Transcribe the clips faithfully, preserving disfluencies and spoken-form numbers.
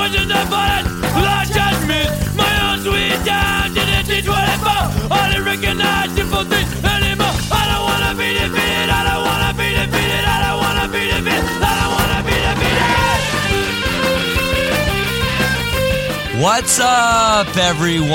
wasn't the bullet, large and miss. My own sweet time didn't teach what I found. I didn't recognize simple things anymore. I don't wanna be defeated, I don't wanna be defeated, I don't wanna be defeated, I don't wanna be defeated. What's up, everyone?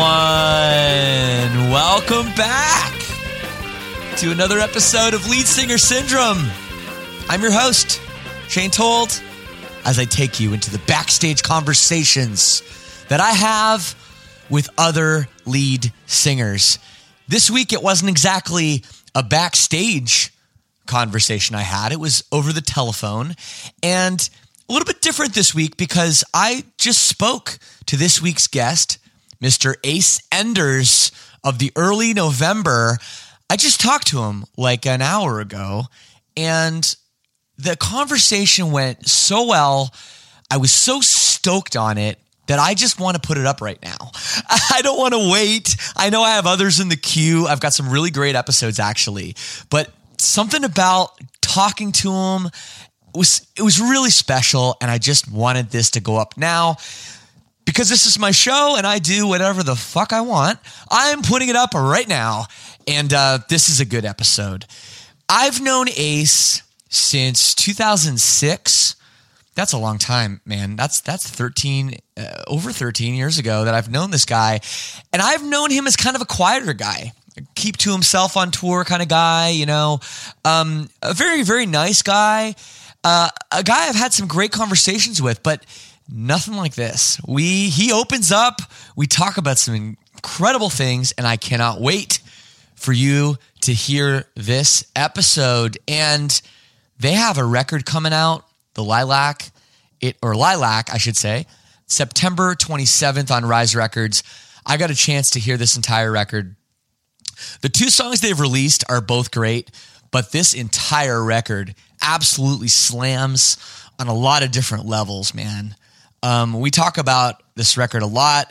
Welcome back to another episode of Lead Singer Syndrome. I'm your host, Shane Told, as I take you into the backstage conversations that I have with other lead singers. This week, it wasn't exactly a backstage conversation I had. It was over the telephone, and a little bit different this week because I just spoke to this week's guest, Mister Ace Enders of the early November. I just talked to him like an hour ago, and the conversation went so well. I was so stoked on it that I just want to put it up right now. I don't want to wait. I know I have others in the queue. I've got some really great episodes, actually. But something about talking to him was it was really special, and I just wanted this to go up now. Because this is my show, and I do whatever the fuck I want. I'm putting it up right now, and uh, this is a good episode. I've known Ace since two thousand six. That's a long time, man. That's that's thirteen, uh, over thirteen years ago that I've known this guy. And I've known him as kind of a quieter guy, keep to himself on tour kind of guy, you know, um, a very, very nice guy, uh, a guy I've had some great conversations with, but nothing like this. We he opens up, we talk about some incredible things, and I cannot wait for you to hear this episode. And they have a record coming out, the Lilac, it or Lilac, I should say, September twenty-seventh on Rise Records. I got a chance to hear this entire record. The two songs they've released are both great, but this entire record absolutely slams on a lot of different levels, man. Um, we talk about this record a lot.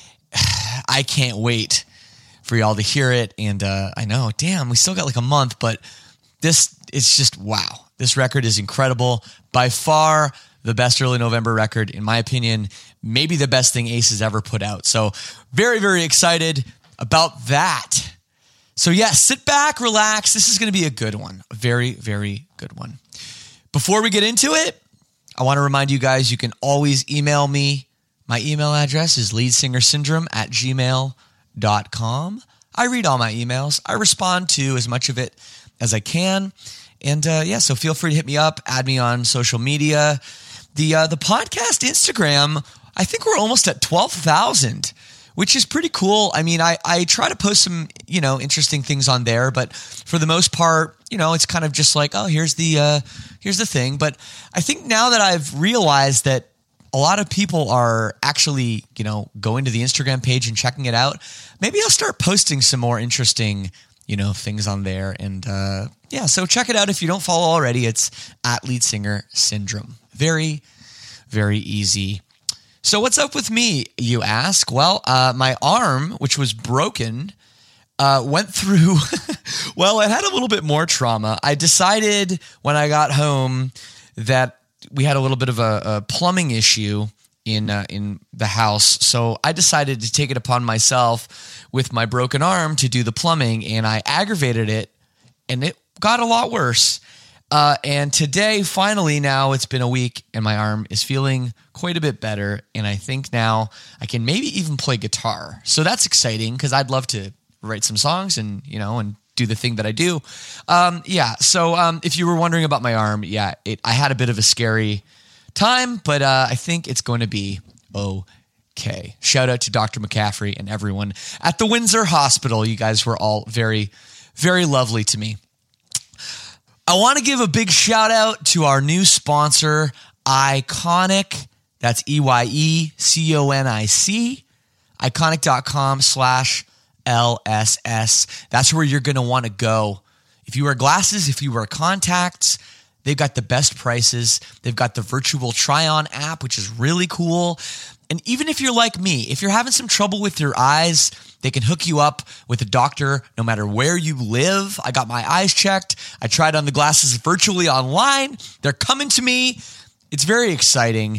I can't wait for y'all to hear it. And uh, I know, damn, we still got like a month, but this is just wow. This record is incredible. By far the best early November record, in my opinion, maybe the best thing Ace has ever put out. So very, very excited about that. So yeah, sit back, relax. This is going to be a good one. A very, very good one. Before we get into it, I want to remind you guys, you can always email me. My email address is leadsingersyndrome at gmail dot com. I read all my emails. I respond to as much of it as I can. And uh, yeah, so feel free to hit me up, add me on social media. The uh, the podcast Instagram, I think we're almost at twelve thousand, which is pretty cool. I mean, I, I try to post some, you know, interesting things on there, but for the most part, you know, it's kind of just like, oh, here's the uh, here's the thing. But I think now that I've realized that a lot of people are actually, you know, going to the Instagram page and checking it out, maybe I'll start posting some more interesting, you know, things on there. And uh, yeah, so check it out if you don't follow already. It's at Lead Singer Syndrome. Very, very easy. So what's up with me, you ask? Well, uh, my arm, which was broken, uh, went through, well, it had a little bit more trauma. I decided when I got home that we had a little bit of a, a plumbing issue in uh, in the house. So I decided to take it upon myself with my broken arm to do the plumbing, and I aggravated it, and it got a lot worse. Uh, and today, finally, now it's been a week, and my arm is feeling quite a bit better, and I think now I can maybe even play guitar. So that's exciting because I'd love to write some songs and, you know, and do the thing that I do. Um, yeah, so um, if you were wondering about my arm, yeah, it, I had a bit of a scary time, but uh, I think it's going to be okay. Shout out to Doctor McCaffrey and everyone at the Windsor Hospital. You guys were all very, very lovely to me. I want to give a big shout out to our new sponsor, Eyeconic. That's E Y E C O N I C. Eyeconic.com slash L S S. That's where you're going to want to go. If you wear glasses, if you wear contacts, they've got the best prices. They've got the virtual try-on app, which is really cool. And even if you're like me, if you're having some trouble with your eyes, they can hook you up with a doctor no matter where you live. I got my eyes checked. I tried on the glasses virtually online. They're coming to me. It's very exciting.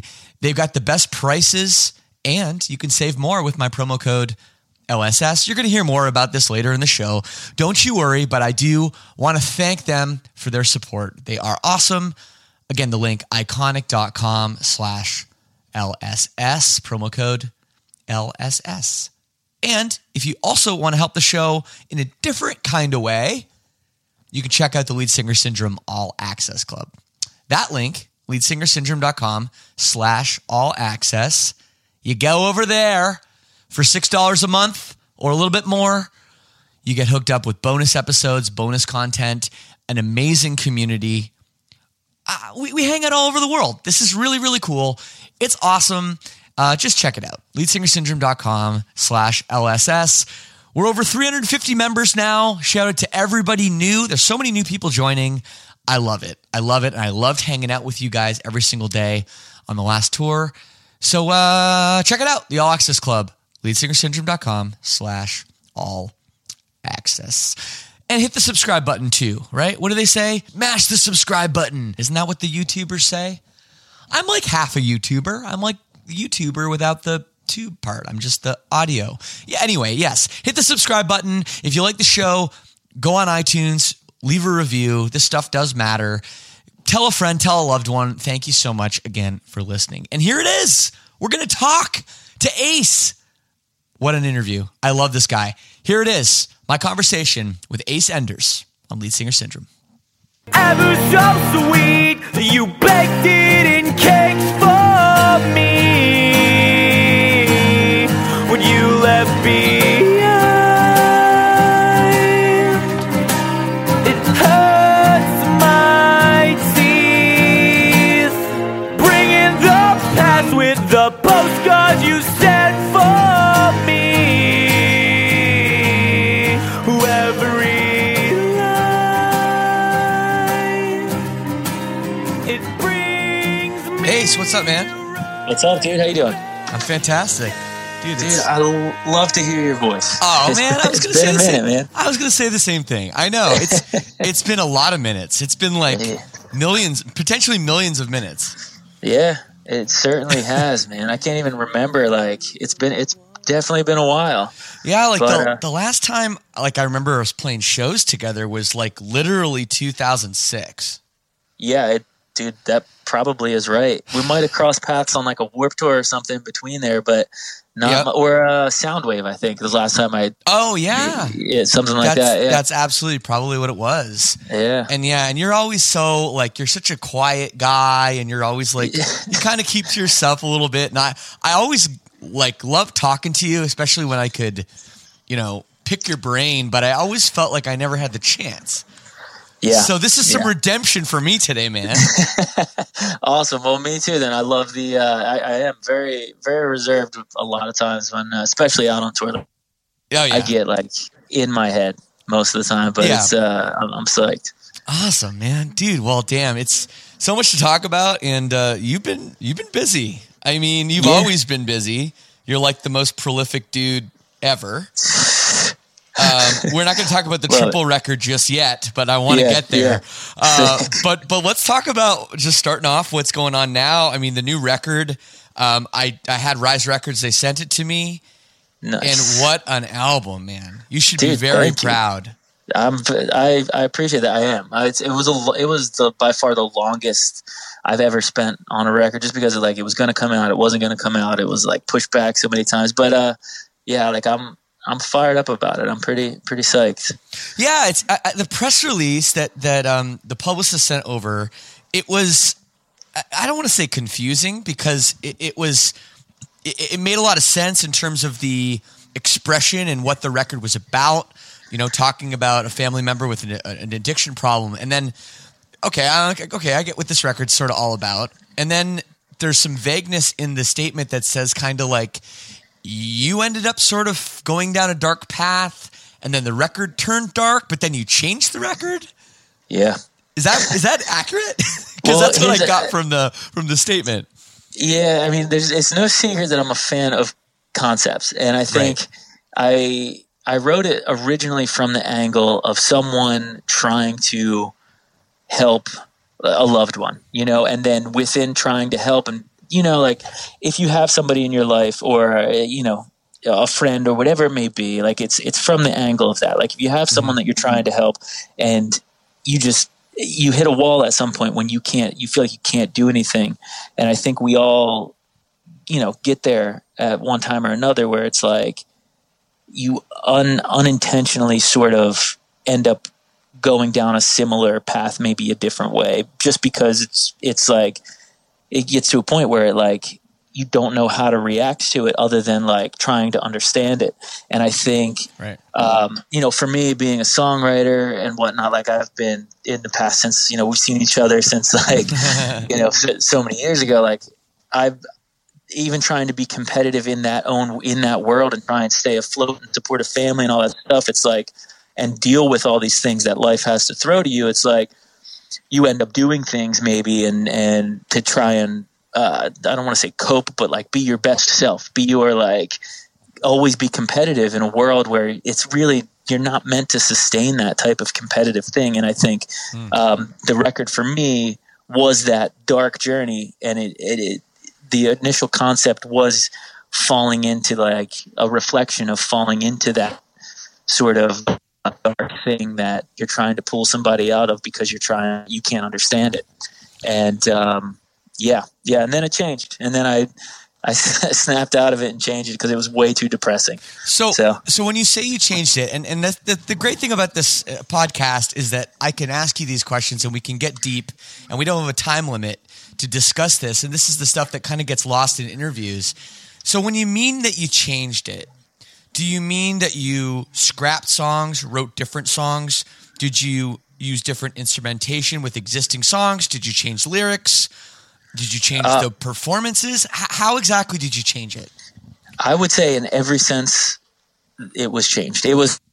They've got the best prices, and you can save more with my promo code L S S. You're going to hear more about this later in the show. Don't you worry, but I do want to thank them for their support. They are awesome. Again, the link, iconic.com slash LSS, promo code L S S. And if you also want to help the show in a different kind of way, you can check out the Lead Singer Syndrome All Access Club. That link, leadsingersyndrome.com slash all access. You go over there for six dollars a month or a little bit more. You get hooked up with bonus episodes, bonus content, an amazing community. Uh, we, we hang out all over the world. This is really, really cool. It's awesome. Uh, just check it out. leadsingersyndrome.com slash LSS. We're over three hundred fifty members now. Shout out to everybody new. There's so many new people joining. I love it. I love it. And I loved hanging out with you guys every single day on the last tour. So uh, check it out. The All Access Club. leadsingersyndrome.com slash all access. And hit the subscribe button too, right? What do they say? Mash the subscribe button. Isn't that what the YouTubers say? I'm like half a YouTuber. I'm like the YouTuber without the tube part. I'm just the audio. Yeah. Anyway, yes. Hit the subscribe button. If you like the show, go on iTunes, leave a review. This stuff does matter. Tell a friend, tell a loved one. Thank you so much again for listening. And here it is. We're going to talk to Ace. What an interview. I love this guy. Here it is. My conversation with Ace Enders on Lead Singer Syndrome. Ever so sweet, you baked it in cakes for me when you left behind. It hurts my teeth, bringing the past with the postcards you sent for me. Ace, what's up, man? What's up, dude? How you doing? I'm fantastic. Dude, dude I l- love to hear your voice. Oh, it's, man, I was going to say been the a minute, same, man. I was going to say the same thing. I know. It's it's been a lot of minutes. It's been like millions, potentially millions of minutes. Yeah, it certainly has, man. I can't even remember. Like, it's been, it's definitely been a while. Yeah, like but, the, uh, the last time, like I remember us playing shows together was like literally two thousand six. Yeah, it, dude, that probably is right. We might have crossed paths on like a Warped Tour or something between there, but not yep. or uh, Soundwave. I think the last time I. Oh yeah, yeah, something like that's, that. Yeah. That's absolutely probably what it was. Yeah, and yeah, and you're always so like you're such a quiet guy, and you're always like you kind of keep to yourself a little bit. And I, I always like love talking to you, especially when I could, you know, pick your brain. But I always felt like I never had the chance. Yeah. So this is some yeah. redemption for me today, man. Awesome. Well, me too. Then I love the. Uh, I, I am very, very reserved a lot of times when, uh, especially out on tour. Oh yeah. I get like in my head most of the time, but yeah. it's. Uh, I'm, I'm psyched. Awesome, man, dude. Well, damn, it's so much to talk about, and uh, you've been you've been busy. I mean, you've yeah. always been busy. You're like the most prolific dude ever. Um, we're not going to talk about the Love triple it. record just yet, but I want to yeah, get there. Yeah. Uh, but but let's talk about just starting off what's going on now. I mean, the new record. Um, I I had Rise Records. They sent it to me, nice. And what an album, man! You should Dude, be very thank you. proud. I'm I I appreciate that. I am. I, it's, it was a it was the by far the longest I've ever spent on a record, just because of, like it was going to come out, it wasn't going to come out, it was like pushed back so many times. But uh, yeah, like I'm. I'm fired up about it. I'm pretty pretty psyched. Yeah, it's uh, the press release that that um, the publicist sent over. It was I don't want to say confusing because it, it was it, it made a lot of sense in terms of the expression and what the record was about. You know, talking about a family member with an, an addiction problem, and then okay, I, okay, I get what this record's sort of all about, and then there's some vagueness in the statement that says kind of like. You ended up sort of going down a dark path, and then the record turned dark, but then you changed the record. Yeah, is that is that accurate? Because well, that's what I got a, from the from the statement. Yeah, I mean, there's it's no secret that I'm a fan of concepts, and I think right. I I wrote it originally from the angle of someone trying to help a loved one, you know, and then within trying to help and you know, like if you have somebody in your life or, uh, you know, a friend or whatever it may be, like it's, it's from the angle of that. Like if you have someone that you're trying to help and you just, you hit a wall at some point when you can't, you feel like you can't do anything. And I think we all, you know, get there at one time or another where it's like you un, unintentionally sort of end up going down a similar path, maybe a different way, just because it's, it's like, it gets to a point where it like, you don't know how to react to it other than like trying to understand it. And I think, right. um, you know, for me being a songwriter and whatnot, like I've been in the past since, you know, we've seen each other since like, you know, so many years ago, like I've even trying to be competitive in that own, in that world and try and stay afloat and support a family and all that stuff. It's like, and deal with all these things that life has to throw to you. It's like you end up doing things maybe and, and to try and, Uh, I don't want to say cope, but like be your best self, be your like, always be competitive in a world where it's really, you're not meant to sustain that type of competitive thing. And I think, mm. um, the record for me was that dark journey. And it, it, it, the initial concept was falling into like a reflection of falling into that sort of dark thing that you're trying to pull somebody out of because you're trying, you can't understand it. And, um, Yeah, yeah, and then it changed, and then I, I snapped out of it and changed it because it was way too depressing. So, so, so when you say you changed it, and and the, the the great thing about this podcast is that I can ask you these questions and we can get deep, and we don't have a time limit to discuss this. And this is the stuff that kind of gets lost in interviews. So, when you mean that you changed it, do you mean that you scrapped songs, wrote different songs? Did you use different instrumentation with existing songs? Did you change lyrics? Did you change uh, the performances? H- how exactly did you change it? I would say in every sense it was changed. It was,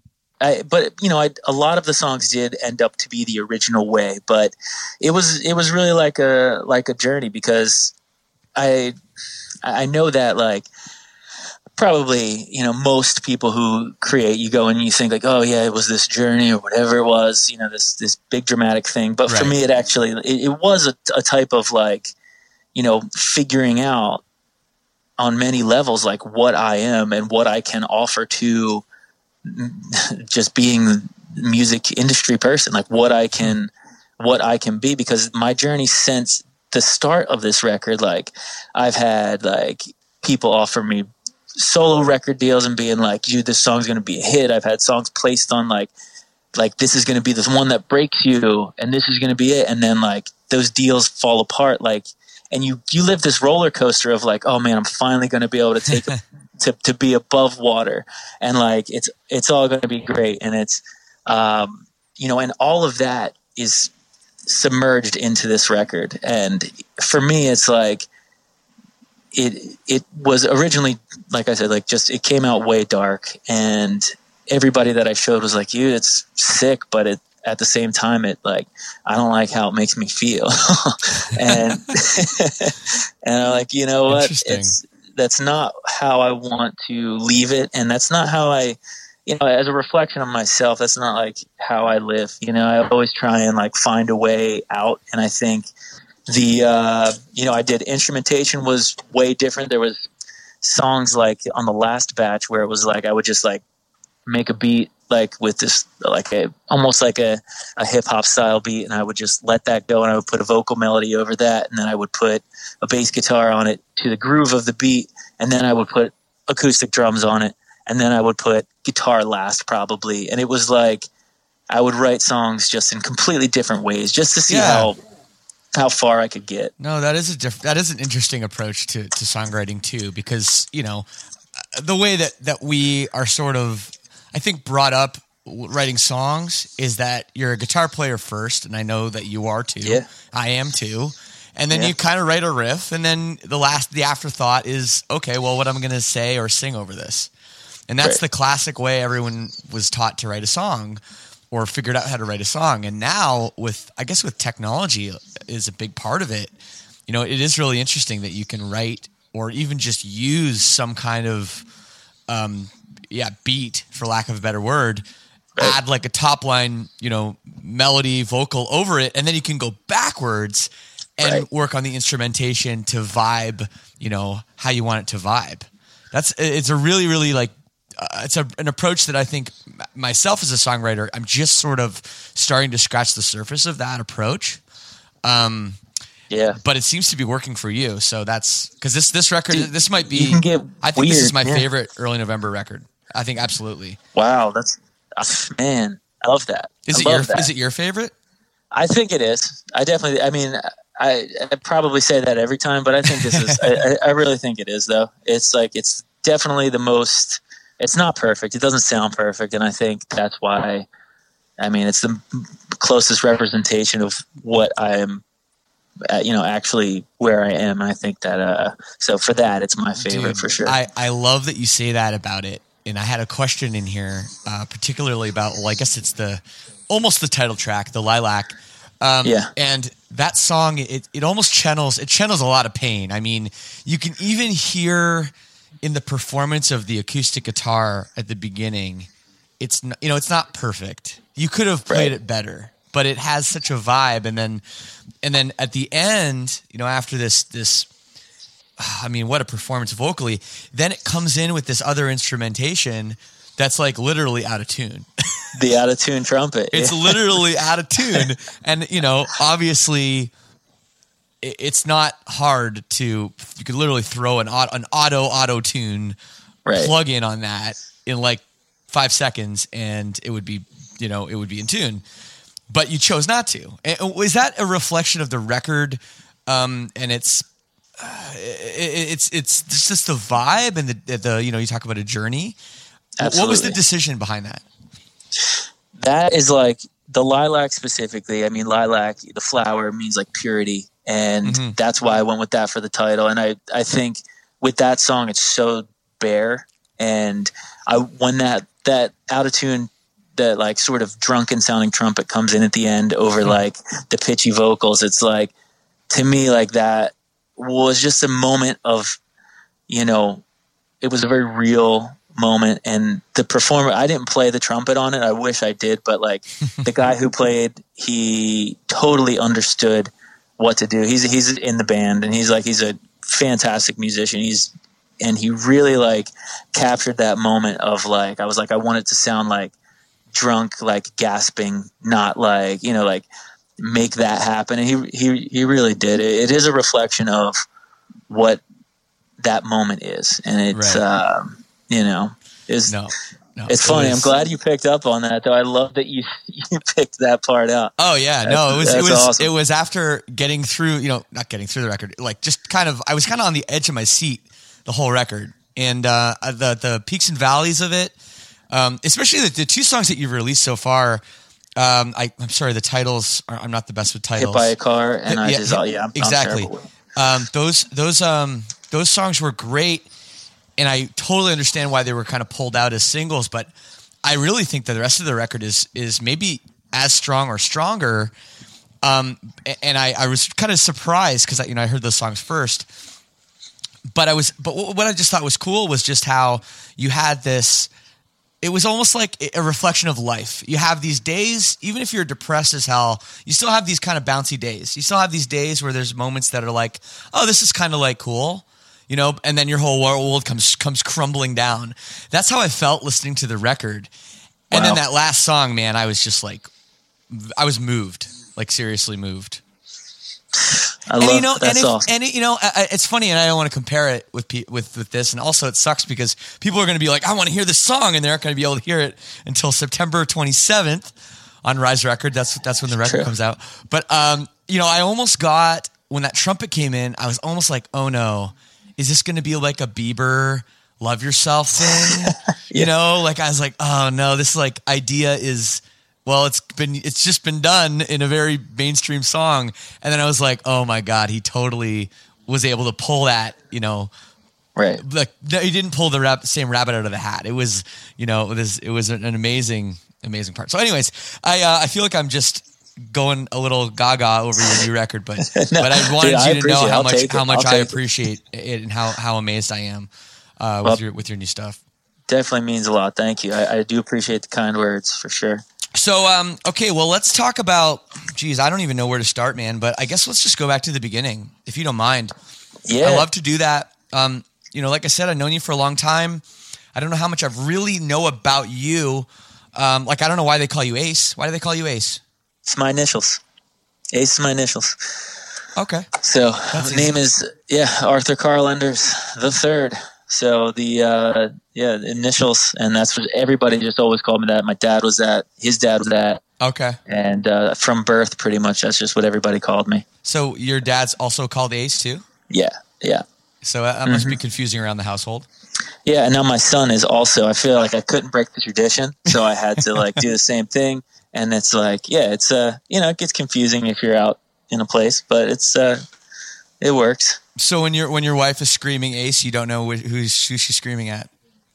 I, but you know, I, a lot of the songs did end up to be the original way, but it was, it was really like a, like a journey because I, I know that like probably, you know, most people who create, you go and you think like, oh yeah, it was this journey or whatever it was, you know, this, this big dramatic thing. But right. for me, it actually, it, it was a, a type of like, you know, figuring out on many levels, like what I am and what I can offer to just being music industry person, like what I can, what I can be, because my journey since the start of this record, like I've had like people offer me solo record deals and being like, dude, this song's going to be a hit. I've had songs placed on like, like this is going to be the one that breaks you and this is going to be it. And then like those deals fall apart. Like, and you, you live this roller coaster of like, oh man, I'm finally going to be able to take, a, to, to be above water. And like, it's, it's all going to be great. And it's, um, you know, and all of that is submerged into this record. And for me, it's like, It it was originally, like I said, like just it came out way dark, and everybody that I showed was like, "You, it's sick," but it at the same time, it like I don't like how it makes me feel, and and I'm like, you know what, it's that's not how I want to leave it, and that's not how I, you know, as a reflection of myself, that's not like how I live. You know, I always try and like find a way out, and I think. The, uh, you know, I did instrumentation was way different. There was songs like on the last batch where it was like, I would just like make a beat, like with this, like a, almost like a, a hip hop style beat. And I would just let that go and I would put a vocal melody over that. And then I would put a bass guitar on it to the groove of the beat. And then I would put acoustic drums on it. And then I would put guitar last probably. And it was like, I would write songs just in completely different ways just to see yeah. how, how far I could get. No, that is a diff- that is an interesting approach to, to songwriting too, because, you know, the way that, that we are sort of, I think, brought up writing songs is that you're a guitar player first. And I know that you are too. Yeah. I am too. And then yeah. you kind of write a riff. And then the last, the afterthought is, okay, well, what am I going to say or sing over this? And that's right. the classic way everyone was taught to write a song. Or figured out how to write a song. And now with, I guess with technology is a big part of it. You know, it is really interesting that you can write or even just use some kind of, um, yeah, beat for lack of a better word, right. add like a top line, you know, melody vocal over it. And then you can go backwards and right. work on the instrumentation to vibe, you know, how you want it to vibe. That's, it's a really, really like, uh, it's a, an approach that I think myself as a songwriter, I'm just sort of starting to scratch the surface of that approach. Um, yeah, but it seems to be working for you. So that's because this, this record, Dude, this might be, you can get I think weird. this is my yeah. favorite Early November record. I think absolutely. Wow. That's, uh, man, I love that. Is I it love your, that. is it your favorite? I think it is. I definitely, I mean, I, I probably say that every time, but I think this is, I, I really think it is though. It's like, it's definitely the most, it's not perfect. It doesn't sound perfect. And I think that's why, I mean, it's the closest representation of what I am, uh, you know, actually where I am. And I think that, uh, so for that, it's my favorite Dude, for sure. I, I love that you say that about it. And I had a question in here, uh, particularly about, well, I guess it's the, almost the title track, the Lilac. Um, yeah. And that song, it, it almost channels, it channels a lot of pain. I mean, you can even hear in the performance of the acoustic guitar at the beginning, it's, n- you know, it's not perfect. You could have played Right. it better, but it has such a vibe. And then, and then at the end, you know, after this, this, I mean, what a performance vocally, then it comes in with this other instrumentation that's like literally out of tune. The out of tune trumpet. It's yeah. literally out of tune. And, you know, obviously it, it's not hard to, you could literally throw an, auto, an auto auto tune right. plug in on that in like five seconds and it would be, you know, it would be in tune, but you chose not to. And is that a reflection of the record? Um, and it's, uh, it, it's, it's just the vibe and the, the, you know, you talk about a journey. Absolutely. What was the decision behind that? That is like the lilac specifically. I mean, lilac, the flower means like purity. And Mm-hmm. that's why I went with that for the title. And I, I think with that song, it's so bare. And I, when that, that out of tune, that like sort of drunken sounding trumpet comes in at the end over mm-hmm. like the pitchy vocals, it's like, to me, like that was just a moment of, you know, it was a very real moment. And the performer, I didn't play the trumpet on it. I wish I did, but like the guy who played, he totally understood what to do. He's, he's in the band and he's like, he's a fantastic musician. He's, and he really like captured that moment of like, I was like, I want it to sound like drunk, like gasping, not like, you know, like make that happen. And he, he, he really did. It, it is a reflection of what that moment is. And it's, right. um, you know, is no, no, it's it funny. was, I'm glad you picked up on that though. I love that you, you picked that part out. Oh yeah. That's, no, it was, it that's was, awesome. it was after getting through, you know, not getting through the record, like just kind of, I was kind of on the edge of my seat the whole record and, uh, the, the peaks and valleys of it. Um, especially the, the two songs that you've released so far. Um, I, I'm sorry, the titles are, I'm not the best with titles. Hit by a car and I yeah, just, oh yeah, I'm, exactly. I'm um, those, those, um, those songs were great. And I totally understand why they were kind of pulled out as singles, but I really think that the rest of the record is is maybe as strong or stronger. Um, and I, I was kind of surprised because you know I heard those songs first, but I was but what I just thought was cool was just how you had this. It was almost like a reflection of life. You have these days, even if you're depressed as hell, you still have these kind of bouncy days. You still have these days where there's moments that are like, oh, this is kind of like cool. You know, and then your whole world comes comes crumbling down. That's how I felt listening to the record. And Wow. then that last song, man, I was just like, I was moved, like seriously moved. I and love you know, that's and if, awesome. and it, you know, I, it's funny, and I don't want to compare it with pe- with with this. And also, it sucks because people are going to be like, I want to hear this song, and they're not going to be able to hear it until September twenty-seventh on Rise Record. That's that's when the record True. comes out. But um, you know, I almost got when that trumpet came in, I was almost like, oh no. Is this going to be like a Bieber love yourself thing? yeah. You know, like I was like, oh no, this like idea is, well, it's been, it's just been done in a very mainstream song. And then I was like, oh my God, he totally was able to pull that, you know, Right. like no, he didn't pull the rab- same rabbit out of the hat. It was, you know, it was, it was an amazing, amazing part. So anyways, I, uh, I feel like I'm just going a little gaga over your new record, but no, but I wanted dude, I you to know appreciate it. how I'll much take how it. much I'll I take it. appreciate it and how how amazed I am uh, with Well, your with your new stuff. Definitely means a lot. Thank you. I, I do appreciate the kind words for sure. So um, okay, well let's talk about geez, I don't even know where to start, man. But I guess let's just go back to the beginning, if you don't mind. Yeah. I love to do that. Um, you know, like I said, I've known you for a long time. I don't know how much I really know about you. Um, like, I don't know why they call you Ace. Why do they call you Ace? It's my initials. Ace is my initials. Okay. So That's name easy. is, yeah, Arthur Carl Enders the third. So the, uh, yeah, initials. And that's what everybody just always called me that. My dad was that. His dad was that. Okay. And uh, from birth, pretty much, that's just what everybody called me. So your dad's also called Ace too? Yeah, yeah. So that that must be confusing around the household. Yeah, and now my son is also, I feel like I couldn't break the tradition, so I had to like do the same thing. And it's like, yeah, it's, uh, you know, it gets confusing if you're out in a place, but it's, uh, it works. So when your when your wife is screaming Ace, you don't know wh- who's who she's screaming at.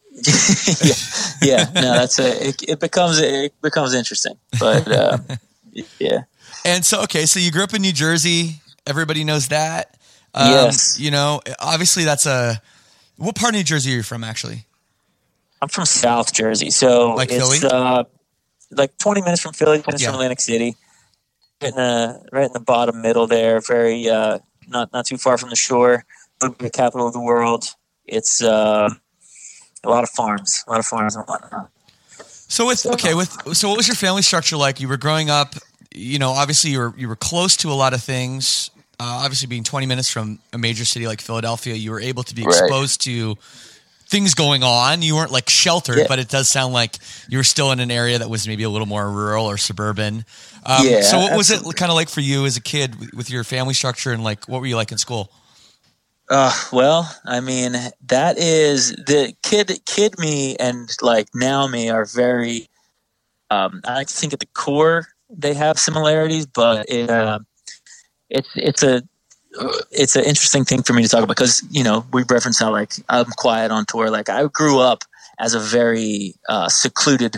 yeah, yeah, no, that's a, it, it becomes, it becomes interesting, but, uh, yeah. And so, okay, so you grew up in New Jersey. Everybody knows that. Um, Yes. You know, obviously that's a, what part of New Jersey are you from actually? I'm from South Jersey, so Like it's, Philly? uh, like twenty minutes from Philly, twenty minutes Yeah. from Atlantic City, right in the, right in the bottom middle there, very, uh, not, not too far from the shore, the capital of the world. It's, uh, a lot of farms, a lot of farms and whatnot. So with, okay, with, so what was your family structure like? You were growing up, you know, obviously you were, you were close to a lot of things. Uh, obviously being twenty minutes from a major city like Philadelphia, you were able to be Right. exposed to things going on. You weren't like sheltered, Yeah. but it does sound like you were still in an area that was maybe a little more rural or suburban. Um, Yeah, so what was absolutely. it kind of like for you as a kid with, with your family structure, and like, what were you like in school? Uh, well, I mean, that is the kid, kid me and like now me are very, um, I like to think at the core they have similarities, but it, uh, it's, it's a, it's an interesting thing for me to talk about because, you know, we reference how like I'm quiet on tour. Like I grew up as a very, uh, secluded,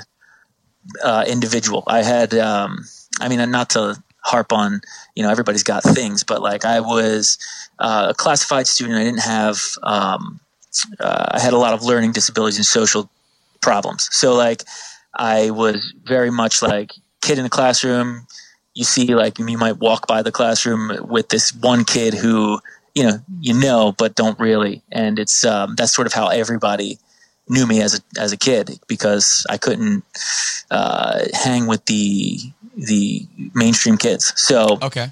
uh, individual. I had, um, I mean, not to harp on, you know, everybody's got things, but like I was uh, a classified student. I didn't have, um, uh, I had a lot of learning disabilities and social problems. So like I was very much like kid in the classroom. You see, like you might walk by the classroom with this one kid who, you know, you know, but don't really. And it's, um, that's sort of how everybody knew me as a, as a kid because I couldn't, uh, hang with the, the mainstream kids. So, Okay.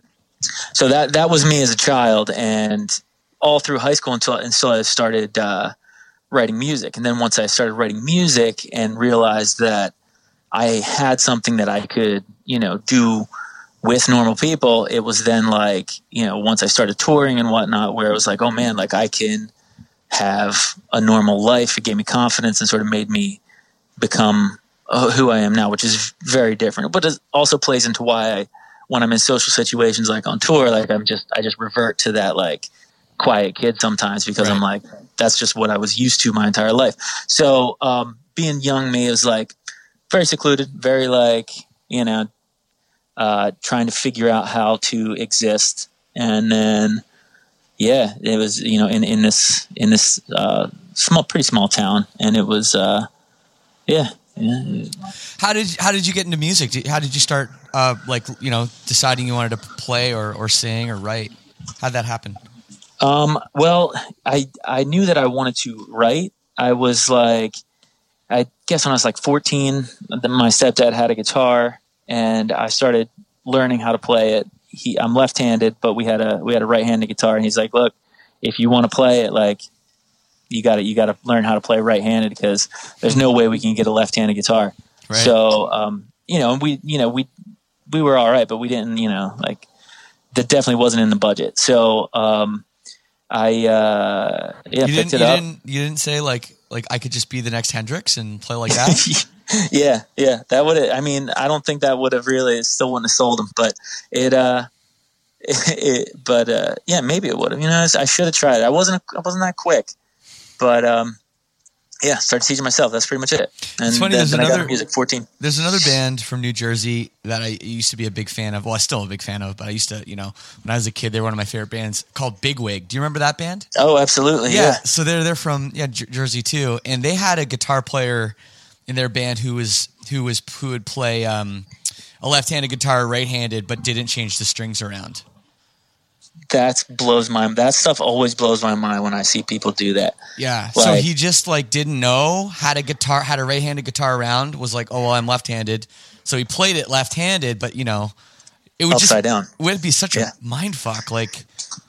so that, that was me as a child and all through high school until, until I started, uh, writing music. And then once I started writing music and realized that I had something that I could, you know, do with normal people, it was then like, you know, once I started touring and whatnot, where it was like, oh man, like I can have a normal life. It gave me confidence and sort of made me become uh, who I am now, which is very different, but it also plays into why I, when I'm in social situations, like on tour, like I'm just, I just revert to that like quiet kid sometimes because Right. I'm like, that's just what I was used to my entire life. So, um, being young me is like very secluded, very like, you know, uh, trying to figure out how to exist. And then, yeah, it was, you know, in, in this, in this, uh, small, pretty small town. And it was, uh, yeah, yeah. How did how did you get into music? Did- How did you start, uh, like, you know, deciding you wanted to play or, or sing or write? How'd that happen? Um, well, I, I knew that I wanted to write. I was like, I guess when I was like fourteen, then my stepdad had a guitar and I started learning how to play it. He, I'm left-handed, but we had a, we had a right-handed guitar and he's like, look, if you want to play it, like you got to, you got to learn how to play right-handed because there's no way we can get a left-handed guitar. Right. So, um, you know, we, you know, we, we were all right, but we didn't, you know, like that definitely wasn't in the budget. So, um, I, uh, yeah, You picked didn't it you up. didn't you didn't say like like I could just be the next Hendrix and play like that? yeah, yeah, that would. I mean, I don't think that would have really still wouldn't have sold them, but it. uh it, it, But uh yeah, maybe it would have. You know, I should have tried. I wasn't. I wasn't that quick, but um, yeah, started teaching myself. That's pretty much it. And It's funny, then, there's then I got another- into music. fourteen. There's another band from New Jersey that I used to be a big fan of. Well, I still am a big fan of, but I used to, you know, when I was a kid, they were one of my favorite bands called Bigwig. Do you remember that band? Oh, absolutely. Yeah. Yeah. So they're they're from yeah Jer- Jersey too, and they had a guitar player in their band who was who was who would play um a left-handed guitar right-handed, but didn't change the strings around. That blows my that stuff always blows my mind when I see people do that. Yeah. Like, so he just like didn't know had a guitar had a right-handed guitar around, was like, oh well, I'm left-handed. So he played it left-handed, but you know, it would upside just down. it would be such Yeah. a mind fuck. Like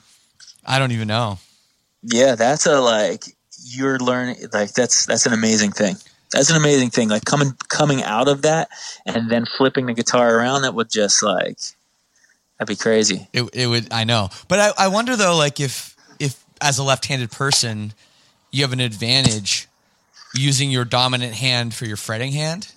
I don't even know. Yeah, that's a like you're learning like that's that's an amazing thing. That's an amazing thing. Like coming coming out of that and then flipping the guitar around, that would just like that'd be crazy. It it would I know. But I, I wonder though, like if if as a left-handed person you have an advantage using your dominant hand for your fretting hand.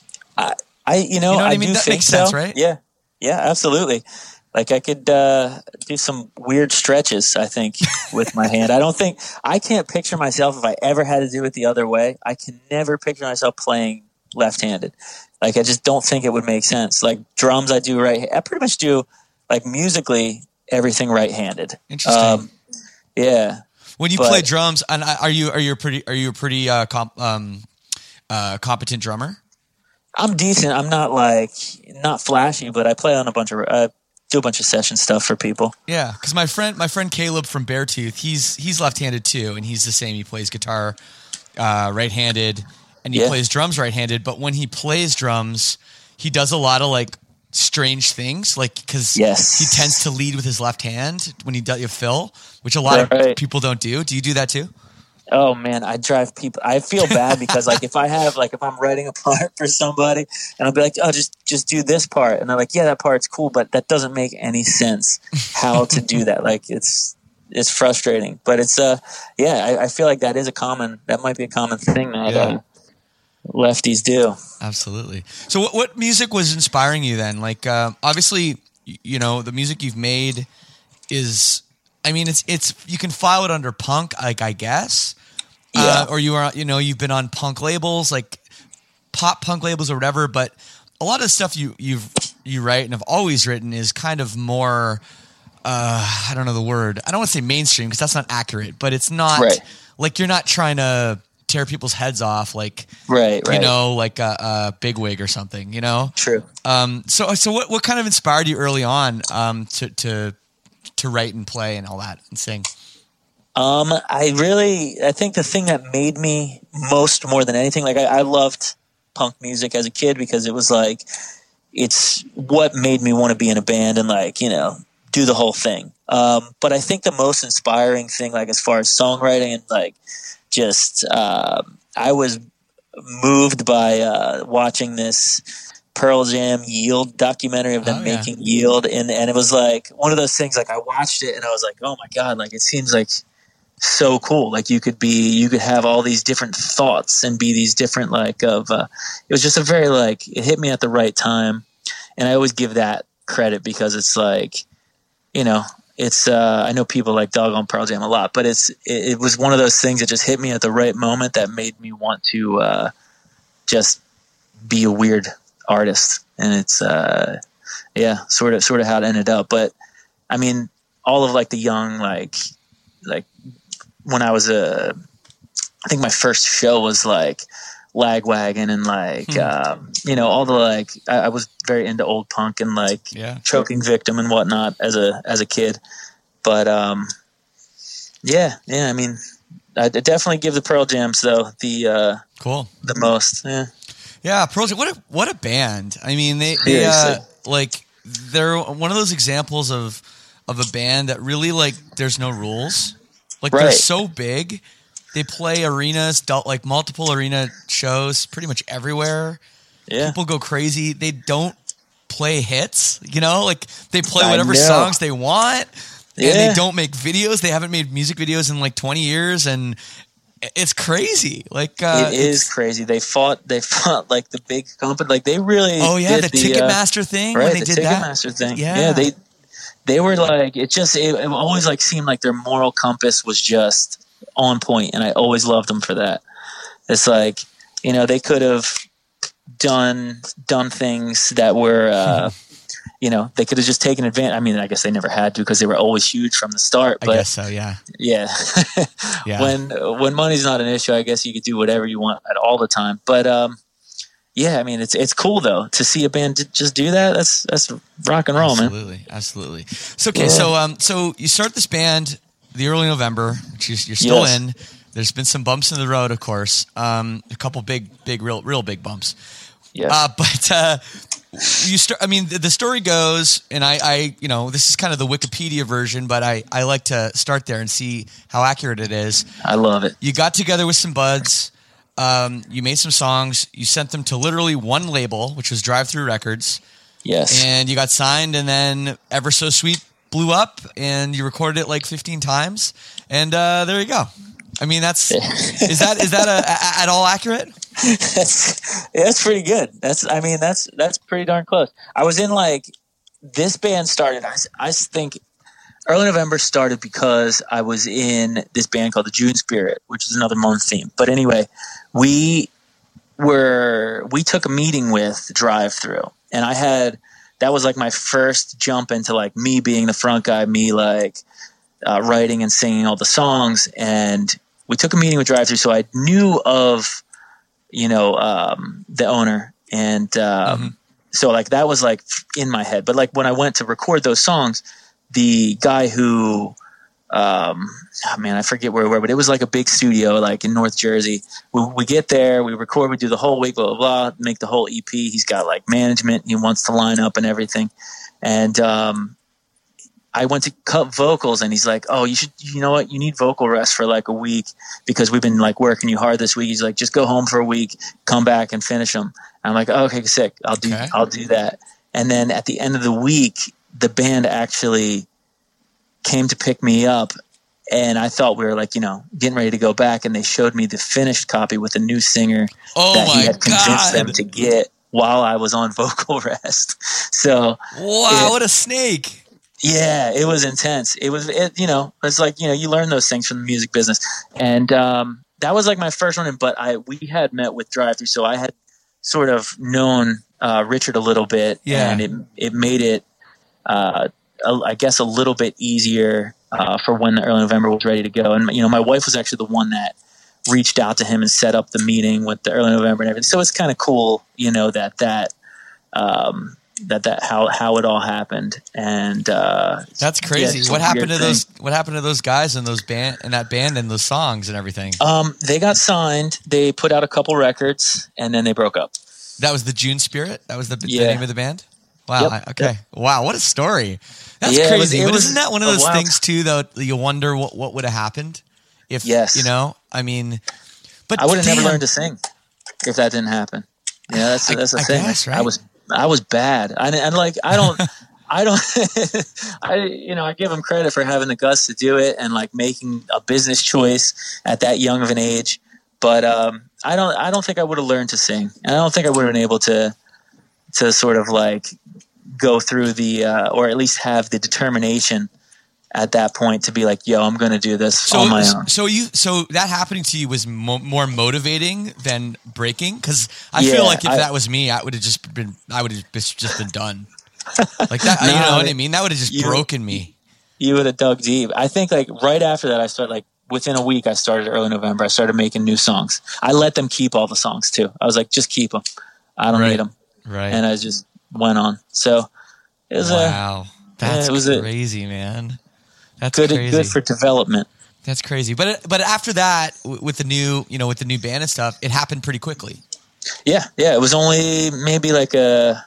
I I you know, You know what I I mean? do That think makes sense, so. right? Yeah. Yeah, absolutely. Like I could uh, do some weird stretches, I think, with my hand. I don't think I can't picture myself if I ever had to do it the other way. I can never picture myself playing left-handed. Like I just don't think it would make sense. Like drums, I do right. I pretty much do like musically everything right-handed. Interesting. Um, yeah. When you but- play drums, and I- are you are you a pretty are you a pretty uh, comp, um, uh, competent drummer? I'm decent. I'm not like not flashy, but I play on a bunch of. Uh, do a bunch of session stuff for people. Yeah, because my friend, my friend Caleb from Beartooth, he's he's left-handed too, and he's the same. He plays guitar uh, right-handed, and he Yeah. plays drums right-handed. But when he plays drums, he does a lot of like strange things, like because Yes. he tends to lead with his left hand when he does a fill, which a lot of Right. people don't do. Do you do that too? Oh man, I drive people. I feel bad because like if I have like if I'm writing a part for somebody and I'll be like, oh, just just do this part, and they're like, yeah, that part's cool, but that doesn't make any sense how to do that. Like it's it's frustrating, but it's uh yeah, I, I feel like that is a common that might be a common thing that Yeah. uh, lefties do. Absolutely. So, what, what music was inspiring you then? Like, uh, obviously, y- you know, the music you've made is, I mean, it's it's you can file it under punk, like I guess, uh, Yeah. or you are, you know, you've been on punk labels, like pop punk labels or whatever. But a lot of the stuff you you've you write and have always written is kind of more. Uh, I don't know the word. I don't want to say mainstream because that's not accurate, but it's not Right. like you're not trying to tear people's heads off, like Right, right. you know, like a, a bigwig or something, you know. True. Um, so, so what, what kind of inspired you early on um, to to to write and play and all that and sing? Um, I really, I think the thing that made me most more than anything, like I, I loved punk music as a kid because it was like, it's what made me want to be in a band and like, you know, do the whole thing. Um, but I think the most inspiring thing, like as far as songwriting and like just, um, I was moved by uh, watching this Pearl Jam Yield documentary of them Oh, yeah. making Yield, and and it was like one of those things. Like I watched it and I was like, oh my god! Like it seems like so cool. Like you could be, you could have all these different thoughts and be these different like of. Uh, it was just a very like it hit me at the right time, and I always give that credit because it's like, you know. It's uh, I know people like dog on Pearl Jam a lot, but it's it, it was one of those things that just hit me at the right moment that made me want to uh, just be a weird artist, and it's uh, yeah, sort of sort of how it ended up. But I mean, all of like the young like like when I was a, I think my first show was like Lagwagon and like Hmm. um, you know all the like I, I was very into old punk and like Yeah. Choking Victim and whatnot as a as a kid, but um, yeah, yeah. I mean, I definitely give the Pearl Jams though the uh, Cool. the most. Yeah, Yeah, Pearl Jam. What a what a band. I mean, they they uh, Seriously. like they're one of those examples of of a band that really like there's no rules. Like they're Right. so big. They play arenas, del- like multiple arena shows, pretty much everywhere. yeah. People go crazy. They don't play hits, you know, like they play I whatever know. songs they want, and Yeah. they don't make videos. They haven't made music videos in like twenty years, and it's crazy. Like uh, it is it's- crazy. They fought. They fought like the big company. Like they really. Oh yeah, did the, the uh, Ticketmaster thing right, when they the did that. Ticketmaster thing. Yeah. Yeah, they they were like it. Just it, it always like seemed like their moral compass was just on point, and I always loved them for that. It's like, you know, they could have done done things that were. Uh, You know, they could have just taken advantage. I mean, I guess they never had to because they were always huge from the start. I But guess so. Yeah. yeah, Yeah. when when money's not an issue, I guess you could do whatever you want at all the time. But um, yeah, I mean, it's it's cool though to see a band just do that. That's that's rock and roll, absolutely, man. Absolutely, absolutely. So okay, Yeah. so um, so you start this band the early November, which is, you're still Yes. in. There's been some bumps in the road, of course. Um, a couple big, big, real, real big bumps. Yes. Uh, but uh, you start. I mean, the, the story goes, and I, I, you know, this is kind of the Wikipedia version, but I, I like to start there and see how accurate it is. I love it. You got together with some buds. Um, you made some songs. You sent them to literally one label, which was Drive Thru Records, Yes. and you got signed. And then Ever So Sweet blew up, and you recorded it like fifteen times. And uh, there you go. I mean, that's is that is that a, a, at all accurate? that's, yeah, that's pretty good. That's I mean that's that's pretty darn close. I was in like this band started. I, I think early November started because I was in this band called the June Spirit, which is another month theme. But anyway, we were we took a meeting with Drive Thru, and I had that was like my first jump into like me being the front guy, me like uh, writing and singing all the songs, and we took a meeting with Drive Thru, so I knew of you know, um, the owner. And, um, Mm-hmm. so like, that was like in my head, but like when I went to record those songs, the guy who, um, oh man, I forget where we were, but it was like a big studio, like in North Jersey. We, we get there, we record, we do the whole week, blah, blah, blah, make the whole E P. He's got like management. He wants to line up and everything. And, um, I went to cut vocals, and he's like, oh, you should, you know what? You need vocal rest for like a week because we've been like working you hard this week. He's like, just go home for a week, come back and finish them. I'm like, oh, okay, sick. I'll do, Okay. I'll do that. And then at the end of the week, the band actually came to pick me up, and I thought we were like, you know, getting ready to go back. And they showed me the finished copy with the new singer Oh that my he had convinced God. them to get while I was on vocal rest. So Wow, Yeah. what a snake! yeah, it was intense. It was, it, you know, it's like, you know, you learn those things from the music business. And um, that was like my first one. But I, we had met with Drive Thru, so I had sort of known uh, Richard a little bit. Yeah. And it, it made it, uh, a, I guess, a little bit easier uh, for when the early November was ready to go. And, you know, my wife was actually the one that reached out to him and set up the meeting with the early November and everything. So it's kind of cool, you know, that that, um, that that how how it all happened. And uh That's yeah, crazy. it's a What happened to weird those? thing. What happened to those guys and those band and that band and those songs and everything? Um they got signed, they put out a couple records, and then they broke up. That was the June Spirit. That was the, the Yeah. name of the band. Wow. Yep. I- okay. Wow. What a story. That's Yeah, it was- crazy. it but was isn't that one of a those wild- things too? Though you wonder what what would have happened if Yes. you know. I mean, but I would have never damn. learned to sing if that didn't happen. Yeah, that's I- that's the I thing. guess, right? I was I was bad. I and like I don't I don't I you know I give him credit for having the guts to do it and like making a business choice at that young of an age. But um, I don't I don't think I would have learned to sing, and I don't think I would have been able to to sort of like go through the uh, or at least have the determination at that point to be like, yo, I'm going to do this So, on my own. so you, so that happening to you was mo- more motivating than breaking. Because I Yeah, feel like if I- that was me, I would have just been, I would have just been done. Like that, you No, know what I mean? That would have just you- broken me. You would have dug deep. I think like right after that, I started like within a week, I started early November. I started making new songs. I let them keep all the songs too. I was like, just keep them. I don't Right. need them. Right. And I just went on. So it was a wow. That's it was a- crazy, man. That's good, crazy. good for development. That's crazy. But, but after that, w- with the new, you know, with the new band and stuff, it happened pretty quickly. Yeah. Yeah. It was only maybe like a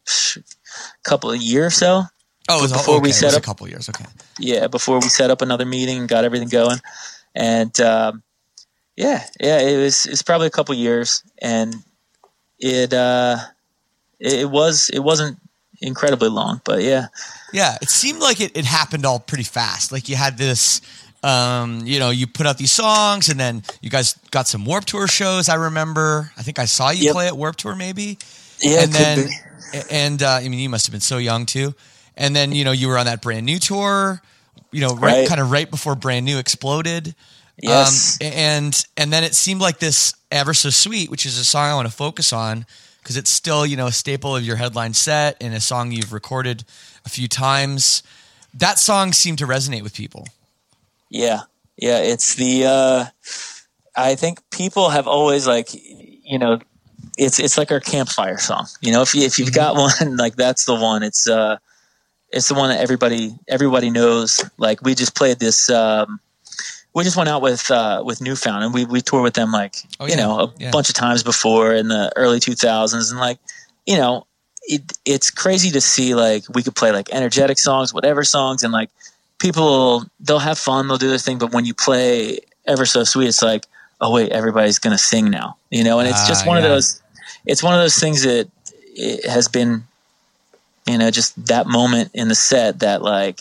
couple of years or so. Oh, it was, Before okay, we it set was up- a couple years. Okay. Yeah. Before we set up another meeting and got everything going. And, um, yeah, yeah, it was, it's probably a couple years, and it, uh, it, it was, it wasn't incredibly long, but yeah. Yeah, it seemed like it, it happened all pretty fast. Like you had this, um, you know, you put out these songs, and then you guys got some Warped Tour shows. I remember. I think I saw you Yep. play at Warped Tour, maybe. Yeah, and it could then, be. and uh, I mean, you must have been so young too. And then you know, you were on that Brand New tour. You know, right, Right. kind of right before Brand New exploded. Yes. Um, and and then it seemed like this Ever So Sweet, which is a song I want to focus on because it's still, you know, a staple of your headline set and a song you've recorded a few times. That song seemed to resonate with people. Yeah. Yeah. It's the, uh, I think people have always like, you know, it's it's like our campfire song. You know, if you if you've got one, like that's the one. It's uh, it's the one that everybody everybody knows. Like we just played this. Um, we just went out with uh, with Newfound, and we we toured with them like oh, yeah. you know a yeah. bunch of times before in the early two thousands, and like you know it it's crazy to see like we could play like energetic songs, whatever songs, and like people they'll have fun, they'll do their thing, but when you play Ever So Sweet, it's like, oh wait, everybody's gonna sing now, you know, and it's just one uh, yeah. of those. It's one of those things that it has been, you know, just that moment in the set that like,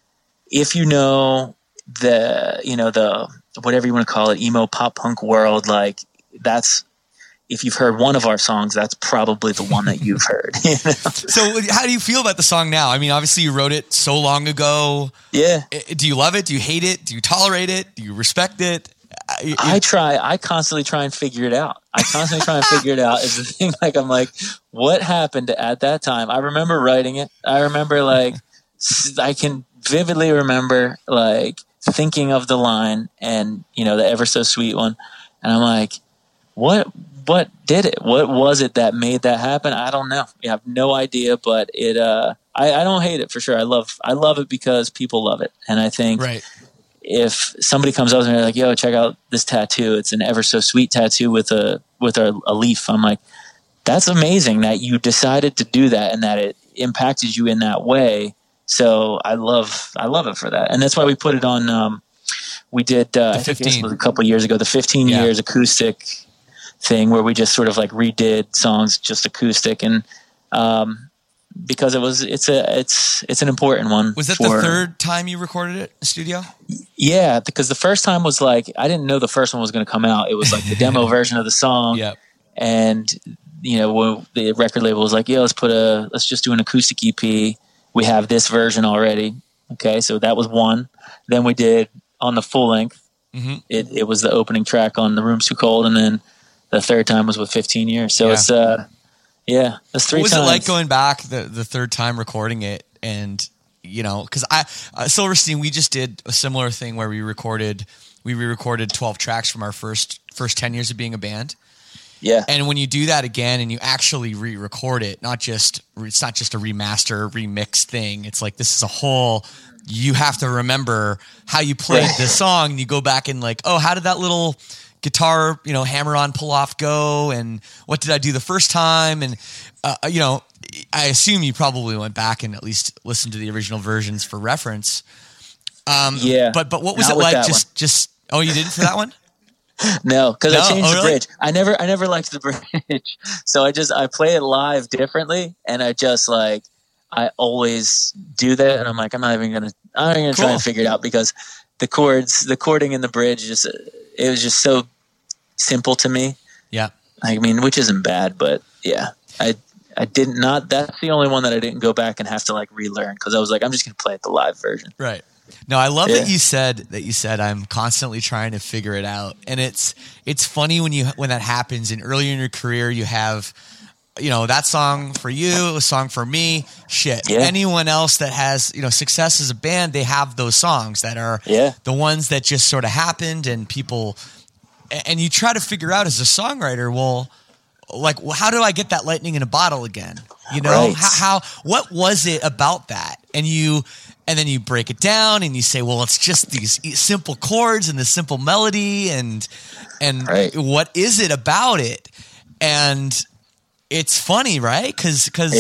if you know the, you know, the, whatever you want to call it, emo pop punk world, like that's, if you've heard one of our songs, that's probably the one that you've heard. You know? So how do you feel about the song now? I mean, obviously you wrote it so long ago. Yeah. Do you love it? Do you hate it? Do you tolerate it? Do you respect it? I try, I constantly try and figure it out. I constantly try and figure it out is the thing. Like, I'm like, what happened at that time? I remember writing it. I remember like, I can vividly remember like thinking of the line and, you know, the Ever So Sweet one. And I'm like, what, what did it? What was it that made that happen? I don't know. I have no idea, but it, uh, I, I don't hate it for sure. I love, I love it because people love it. And I think, right. if somebody comes up and they're like, yo, check out this tattoo. It's an Ever So Sweet tattoo with a, with a, a leaf. I'm like, that's amazing that you decided to do that and that it impacted you in that way. So I love, I love it for that. And that's why we put it on, um, we did, uh, I think this was a couple years ago, the fifteen yeah. years acoustic thing where we just sort of like redid songs, just acoustic. And, um, because it was, it's a, it's, it's an important one. Was that for, the third time you recorded it in the studio? Yeah, because the first time was like, I didn't know the first one was going to come out. It was like the demo version of the song. Yep. And, you know, the record label was like, yeah, let's put a, let's just do an acoustic E P. We have this version already. Okay. So that was one. Then we did on the full length. Mm-hmm. It, it was the opening track on The Room's Too Cold. And then the third time was with fifteen years. So yeah. it's, uh, yeah, that's three times. What was it like going back the, the third time recording it? And, you know, because I, uh, Silverstein, we just did a similar thing where we recorded, we re-recorded twelve tracks from our first first ten years of being a band. Yeah. And when you do that again and you actually re-record it, not just, it's not just a remaster, remix thing. It's like, this is a whole, you have to remember how you played the song. And you go back and like, oh, how did that little guitar, you know, hammer on, pull off go? And what did I do the first time? And, uh, you know, I assume you probably went back and at least listened to the original versions for reference. Um, yeah. But, but what was it like? Just, one. just, oh, you did it for that one? No, because no? I changed oh, the really? bridge. I never, I never liked the bridge. So I just, I play it live differently. And I just like, I always do that. And I'm like, I'm not even going to, I'm not even going to cool. try and figure it out because the chords, the chording in the bridge, just, it was just so simple to me. Yeah. I mean, which isn't bad, but yeah, I, I did not, that's the only one that I didn't go back and have to like relearn. Cause I was like, I'm just going to play it the live version. Right. No, I love yeah. that you said that you said I'm constantly trying to figure it out. And it's, it's funny when you, when that happens and earlier in your career, you have, you know, that song for you, a song for me, shit. Yeah. Anyone else that has, you know, success as a band, they have those songs that are yeah. the ones that just sort of happened and people, and you try to figure out as a songwriter, well, like, well, how do I get that lightning in a bottle again? You know, right. how, how, what was it about that? And you, and then you break it down and you say, well, it's just these simple chords and the simple melody and, and right. what is it about it? And it's funny, right? Cause, cause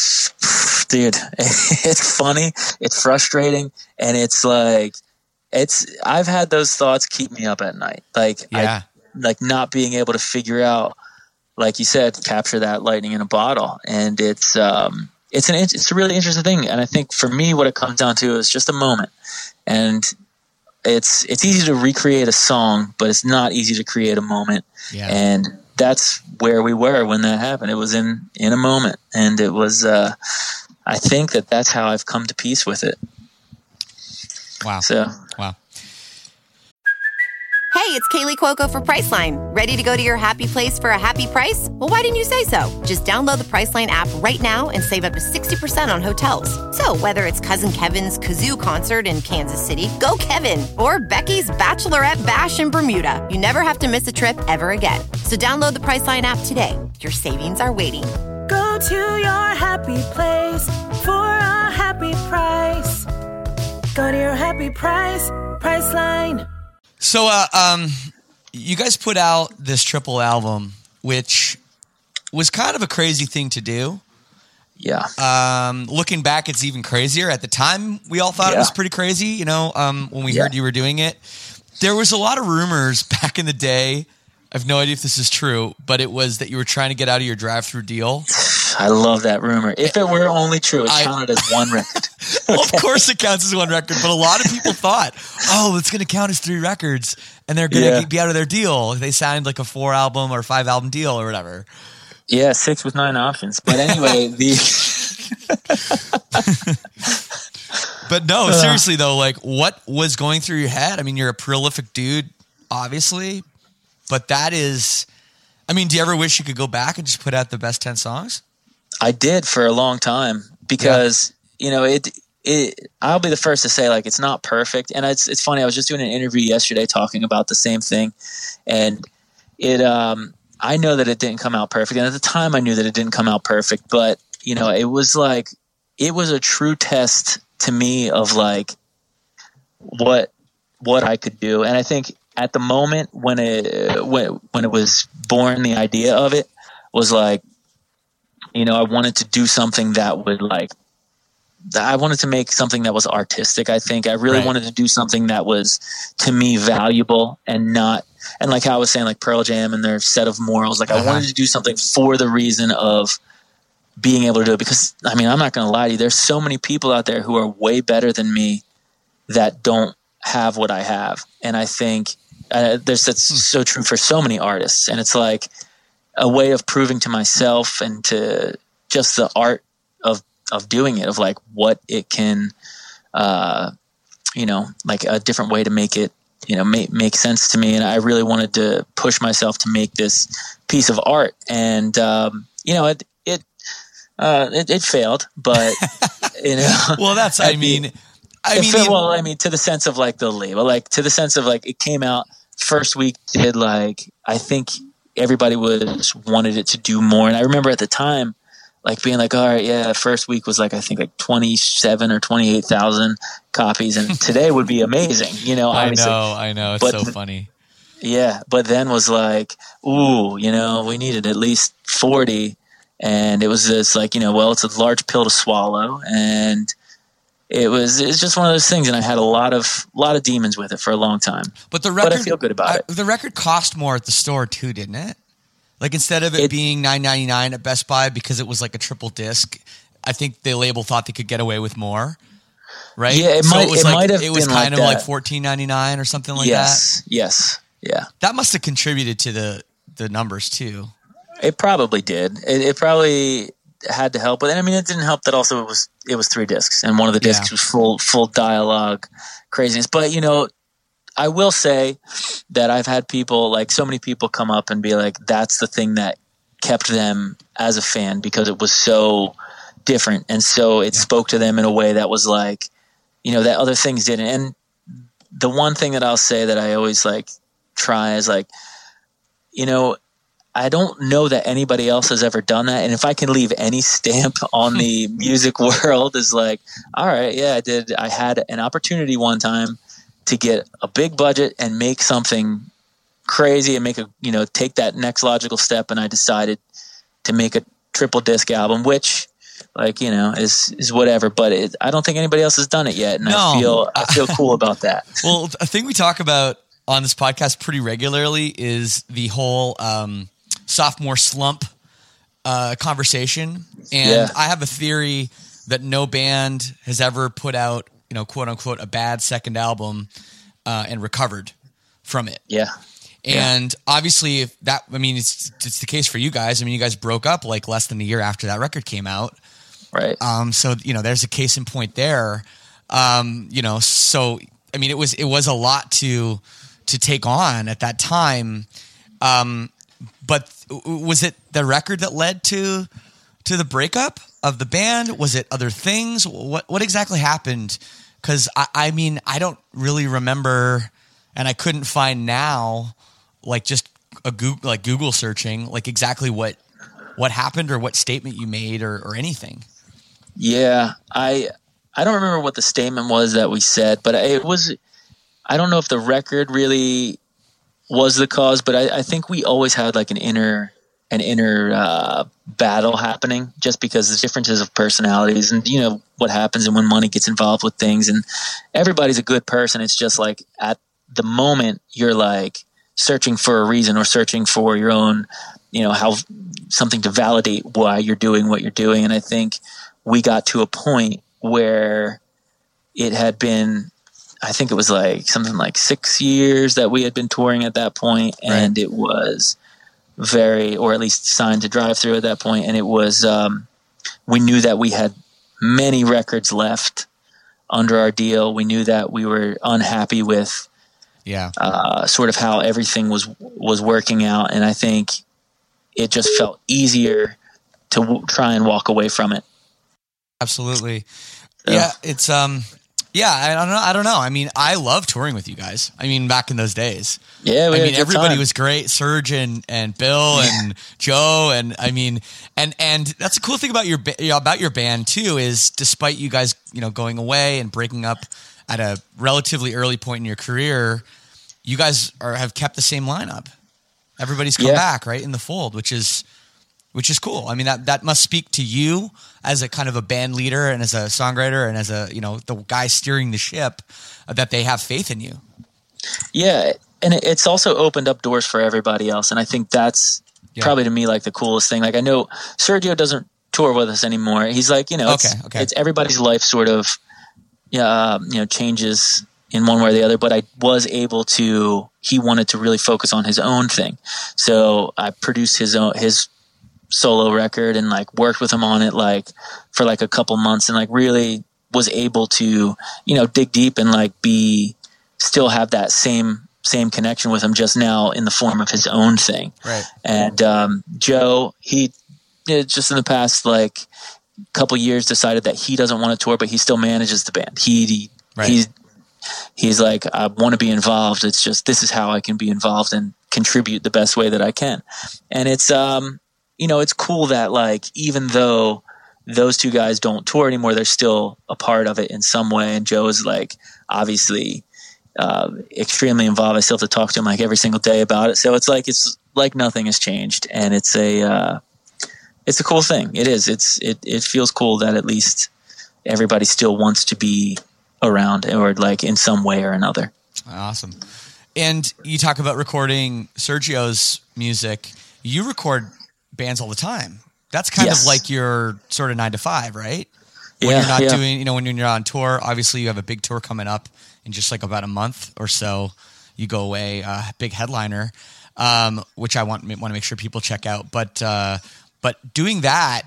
it's, dude, it's funny. It's frustrating. And it's like, it's, I've had those thoughts keep me up at night. Like, yeah. I, like not being able to figure out, like you said, capture that lightning in a bottle. And it's, um, it's an, it's a really interesting thing. And I think for me, what it comes down to is just a moment. And it's, it's easy to recreate a song, but it's not easy to create a moment. Yeah. And that's where we were when that happened. It was in, in a moment. And it was, uh, I think that that's how I've come to peace with it. Wow. So, wow. Hey, it's Kaylee Cuoco for Priceline. Ready to go to your happy place for a happy price? Well, why didn't you say so? Just download the Priceline app right now and save up to sixty percent on hotels. So whether it's Cousin Kevin's Kazoo Concert in Kansas City, go Kevin, or Becky's Bachelorette Bash in Bermuda, you never have to miss a trip ever again. So download the Priceline app today. Your savings are waiting. Go to your happy place for a happy price. Go to your happy price, Priceline. So, uh, um, you guys put out this triple album, which was kind of a crazy thing to do. Yeah. Um, looking back, it's even crazier. At the time, we all thought yeah. it was pretty crazy. You know, um, when we yeah. heard you were doing it, there was a lot of rumors back in the day. I have no idea if this is true, but it was that you were trying to get out of your drive-through deal. I love that rumor. If it were only true, it's I, counted as one record. Well, of course it counts as one record, but a lot of people thought, oh, it's going to count as three records, and they're going to yeah. be out of their deal. They signed like a four-album or five-album deal or whatever. Yeah, six with nine options. But anyway, the... But no, seriously though, like what was going through your head? I mean, you're a prolific dude, obviously, but that is, I mean, do you ever wish you could go back and just put out the best ten songs? I did for a long time because, yeah. you know, it, it, I'll be the first to say like, it's not perfect. And it's, it's funny. I was just doing an interview yesterday talking about the same thing, and it, um, I know that it didn't come out perfect. And at the time I knew that it didn't come out perfect, but you know, it was like, it was a true test to me of like what, what I could do. And I think at the moment when it, when, when it was born, the idea of it was like, you know, I wanted to do something that would like, I wanted to make something that was artistic. I think I really right. wanted to do something that was to me valuable and not, and like how I was saying, like Pearl Jam and their set of morals, like uh-huh. I wanted to do something for the reason of being able to do it. Because I mean, I'm not going to lie to you. There's so many people out there who are way better than me that don't have what I have. And I think uh, there's, that's so true for so many artists. And it's like a way of proving to myself and to just the art of, of doing it, of like what it can, uh, you know, like a different way to make it, you know, make, make sense to me. And I really wanted to push myself to make this piece of art. And, um, you know, it, it, uh, it, it failed, but, you know, well, that's, I mean, I mean, failed, well, I mean, to the sense of like the label, like to the sense of like, it came out first week, did like, I think everybody was wanted it to do more. And I remember at the time, like being like, all right, yeah, first week was like, I think like twenty-seven or twenty-eight thousand copies. And today would be amazing, you know, obviously. I know, I know. It's but, so funny. Yeah. But then was like, ooh, you know, we needed at least forty. And it was this like, you know, well, it's a large pill to swallow. And it was, it's just one of those things. And I had a lot of, lot of demons with it for a long time, but the record, but I feel good about I, it. The record cost more at the store too, didn't it? Like instead of it, it being nine ninety-nine at Best Buy because it was like a triple disc, I think the label thought they could get away with more, right? Yeah, it so might. It, was it like, might have it was been kind like of that. like fourteen ninety-nine or something like yes, that. Yes, yes, yeah. That must have contributed to the the numbers too. It probably did. It, it probably had to help, but I mean, it didn't help that also it was it was three discs, and one of the discs yeah. was full full dialogue craziness. But you know, I will say that I've had people, like so many people, come up and be like, "That's the thing that kept them as a fan because it was so different." And so it yeah. spoke to them in a way that was like, you know, that other things didn't. And the one thing that I'll say that I always like try is like, you know, I don't know that anybody else has ever done that. And if I can leave any stamp on the music world is like, all right, yeah, I did. I had an opportunity one time to get a big budget and make something crazy and make a, you know, take that next logical step. And I decided to make a triple disc album, which like, you know, is, is whatever, but it, I don't think anybody else has done it yet. And no. I feel, I feel cool about that. Well, a thing we talk about on this podcast pretty regularly is the whole, um, sophomore slump, uh, conversation. And yeah. I have a theory that no band has ever put out, you know, quote unquote, a bad second album, uh, and recovered from it. Yeah. And yeah. obviously, if that, I mean, it's it's the case for you guys. I mean, you guys broke up like less than a year after that record came out. Right. Um, so, you know, there's a case in point there. Um, you know, so, I mean, it was, it was a lot to, to take on at that time. Um, but was it the record that led to to the breakup of the band? Was it other things? What what exactly happened? Because I, I mean, I don't really remember, and I couldn't find now, like just a Google, like Google searching, like exactly what what happened or what statement you made or, or anything. Yeah, I I don't remember what the statement was that we said, but it was. I don't know if the record really was the cause, but I, I think we always had like an inner an inner uh, battle happening, just because the differences of personalities and, you know, what happens and when money gets involved with things, and everybody's a good person. It's just like at the moment you're like searching for a reason or searching for your own, you know, how something to validate why you're doing what you're doing. And I think we got to a point where it had been, I think it was like something like six years that we had been touring at that point, and right. It was very, or at least signed to Drive Thru at that point, and it was, um, we knew that we had many records left under our deal. We knew that we were unhappy with, yeah, uh, sort of how everything was was working out, and I think it just felt easier to w- try and walk away from it. Absolutely, so. yeah. It's um. Yeah, I don't know. I don't know. I mean, I love touring with you guys. I mean, back in those days. Yeah, we I had mean, a good everybody time. was great. Serge and, and Bill yeah. and Joe, and I mean, and and that's a cool thing about your you know, about your band too, is despite you guys, you know, going away and breaking up at a relatively early point in your career, you guys are have kept the same lineup. Everybody's come yeah. back right in the fold, which is which is cool. I mean, that that must speak to you as a kind of a band leader and as a songwriter and as a, you know, the guy steering the ship, uh, that they have faith in you. Yeah. And it's also opened up doors for everybody else. And I think that's yeah. probably to me like the coolest thing. Like I know Sergio doesn't tour with us anymore. He's like, you know, it's, okay, okay. it's everybody's life sort of, yeah, uh, you know, changes in one way or the other, but I was able to, he wanted to really focus on his own thing. So I produced his own, his solo record and like worked with him on it like for like a couple months, and like really was able to, you know, dig deep and like be still have that same same connection with him, just now in the form of his own thing. Right. And um, Joe, he did just in the past like couple years decided that he doesn't want to tour, but he still manages the band. He, he right. he's he's like, I want to be involved. It's just this is how I can be involved and contribute the best way that I can. And it's um you know, it's cool that like, even though those two guys don't tour anymore, they're still a part of it in some way. And Joe is like, obviously, uh, extremely involved. I still have to talk to him like every single day about it. So it's like, it's like nothing has changed, and it's a, uh, it's a cool thing. It is. It's, it, it feels cool that at least everybody still wants to be around, or like in some way or another. Awesome. And you talk about recording Sergio's music. You record bands all the time. That's kind yes. of like your sort of nine to five, right? When yeah, you're not yeah. doing, you know, when you're on tour, obviously you have a big tour coming up in just like about a month or so. You go away, uh, big headliner, um, which I want want to make sure people check out. But uh, but doing that,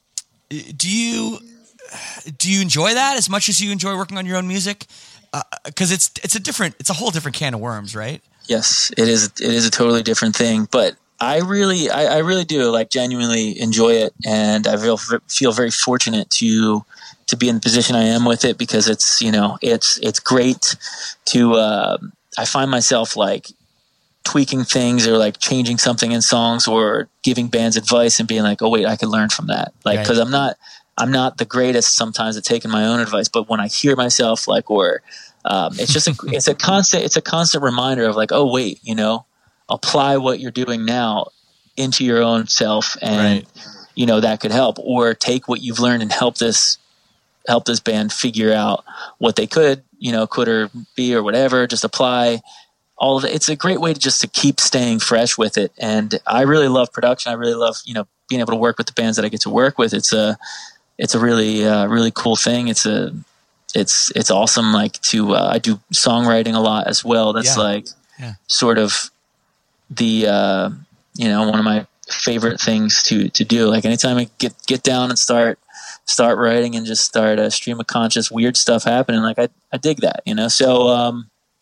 do you do you enjoy that as much as you enjoy working on your own music? Because uh, it's it's a different, it's a whole different can of worms, right? Yes, it is. It is a totally different thing, but. I really, I, I really do like genuinely enjoy it, and I feel feel very fortunate to to be in the position I am with it, because it's, you know, it's it's great to. Uh, I find myself like tweaking things or like changing something in songs or giving bands advice and being like, oh wait, I could learn from that, like because right. I'm not I'm not the greatest sometimes at taking my own advice, but when I hear myself like or um, it's just a, it's a constant it's a constant reminder of like, oh wait, you know. Apply what you're doing now into your own self, and right. you know that could help. Or take what you've learned and help this help this band figure out what they could, you know, could or be or whatever. Just apply all of it. It's a great way to just to keep staying fresh with it. And I really love production. I really love, you know, being able to work with the bands that I get to work with. It's a it's a really uh, really cool thing. It's a it's it's awesome. Like to uh, I do songwriting a lot as well. That's yeah. like yeah. sort of. The uh, you know, one of my favorite things to to do. Like anytime I get get down and start start writing and just start a stream of conscious weird stuff happening, like I I dig that, you know. So um,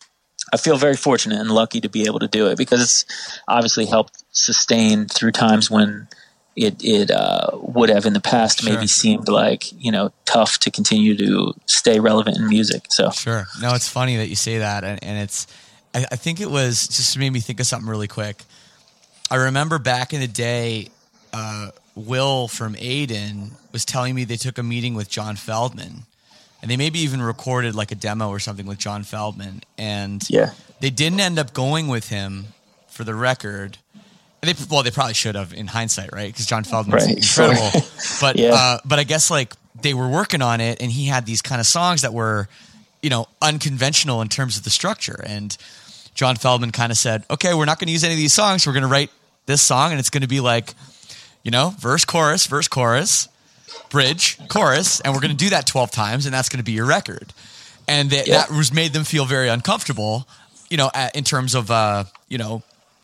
I feel very fortunate and lucky to be able to do it because it's obviously helped sustain through times when it it uh, would have in the past Sure. maybe seemed like, you know, tough to continue to stay relevant in music. So Sure. No, it's funny that you say that. And, and it's, I, I think it was just made me think of something really quick. I remember back in the day, uh, Will from Aiden was telling me they took a meeting with John Feldman. And they maybe even recorded like a demo or something with John Feldman. And yeah, they didn't end up going with him for the record. They, well, they probably should have in hindsight, right? Because John Feldman's Right, incredible. sure. But Yeah. uh, but I guess like they were working on it, and he had these kind of songs that were, you know, unconventional in terms of the structure. And John Feldman kind of said, "Okay, we're not going to use any of these songs. We're going to write this song, and it's going to be like, you know, verse, chorus, verse, chorus, bridge, chorus, and we're going to do that twelve times, and that's going to be your record." And they, Yeah. that was made them feel very uncomfortable, you know, at, in terms of, uh, you know,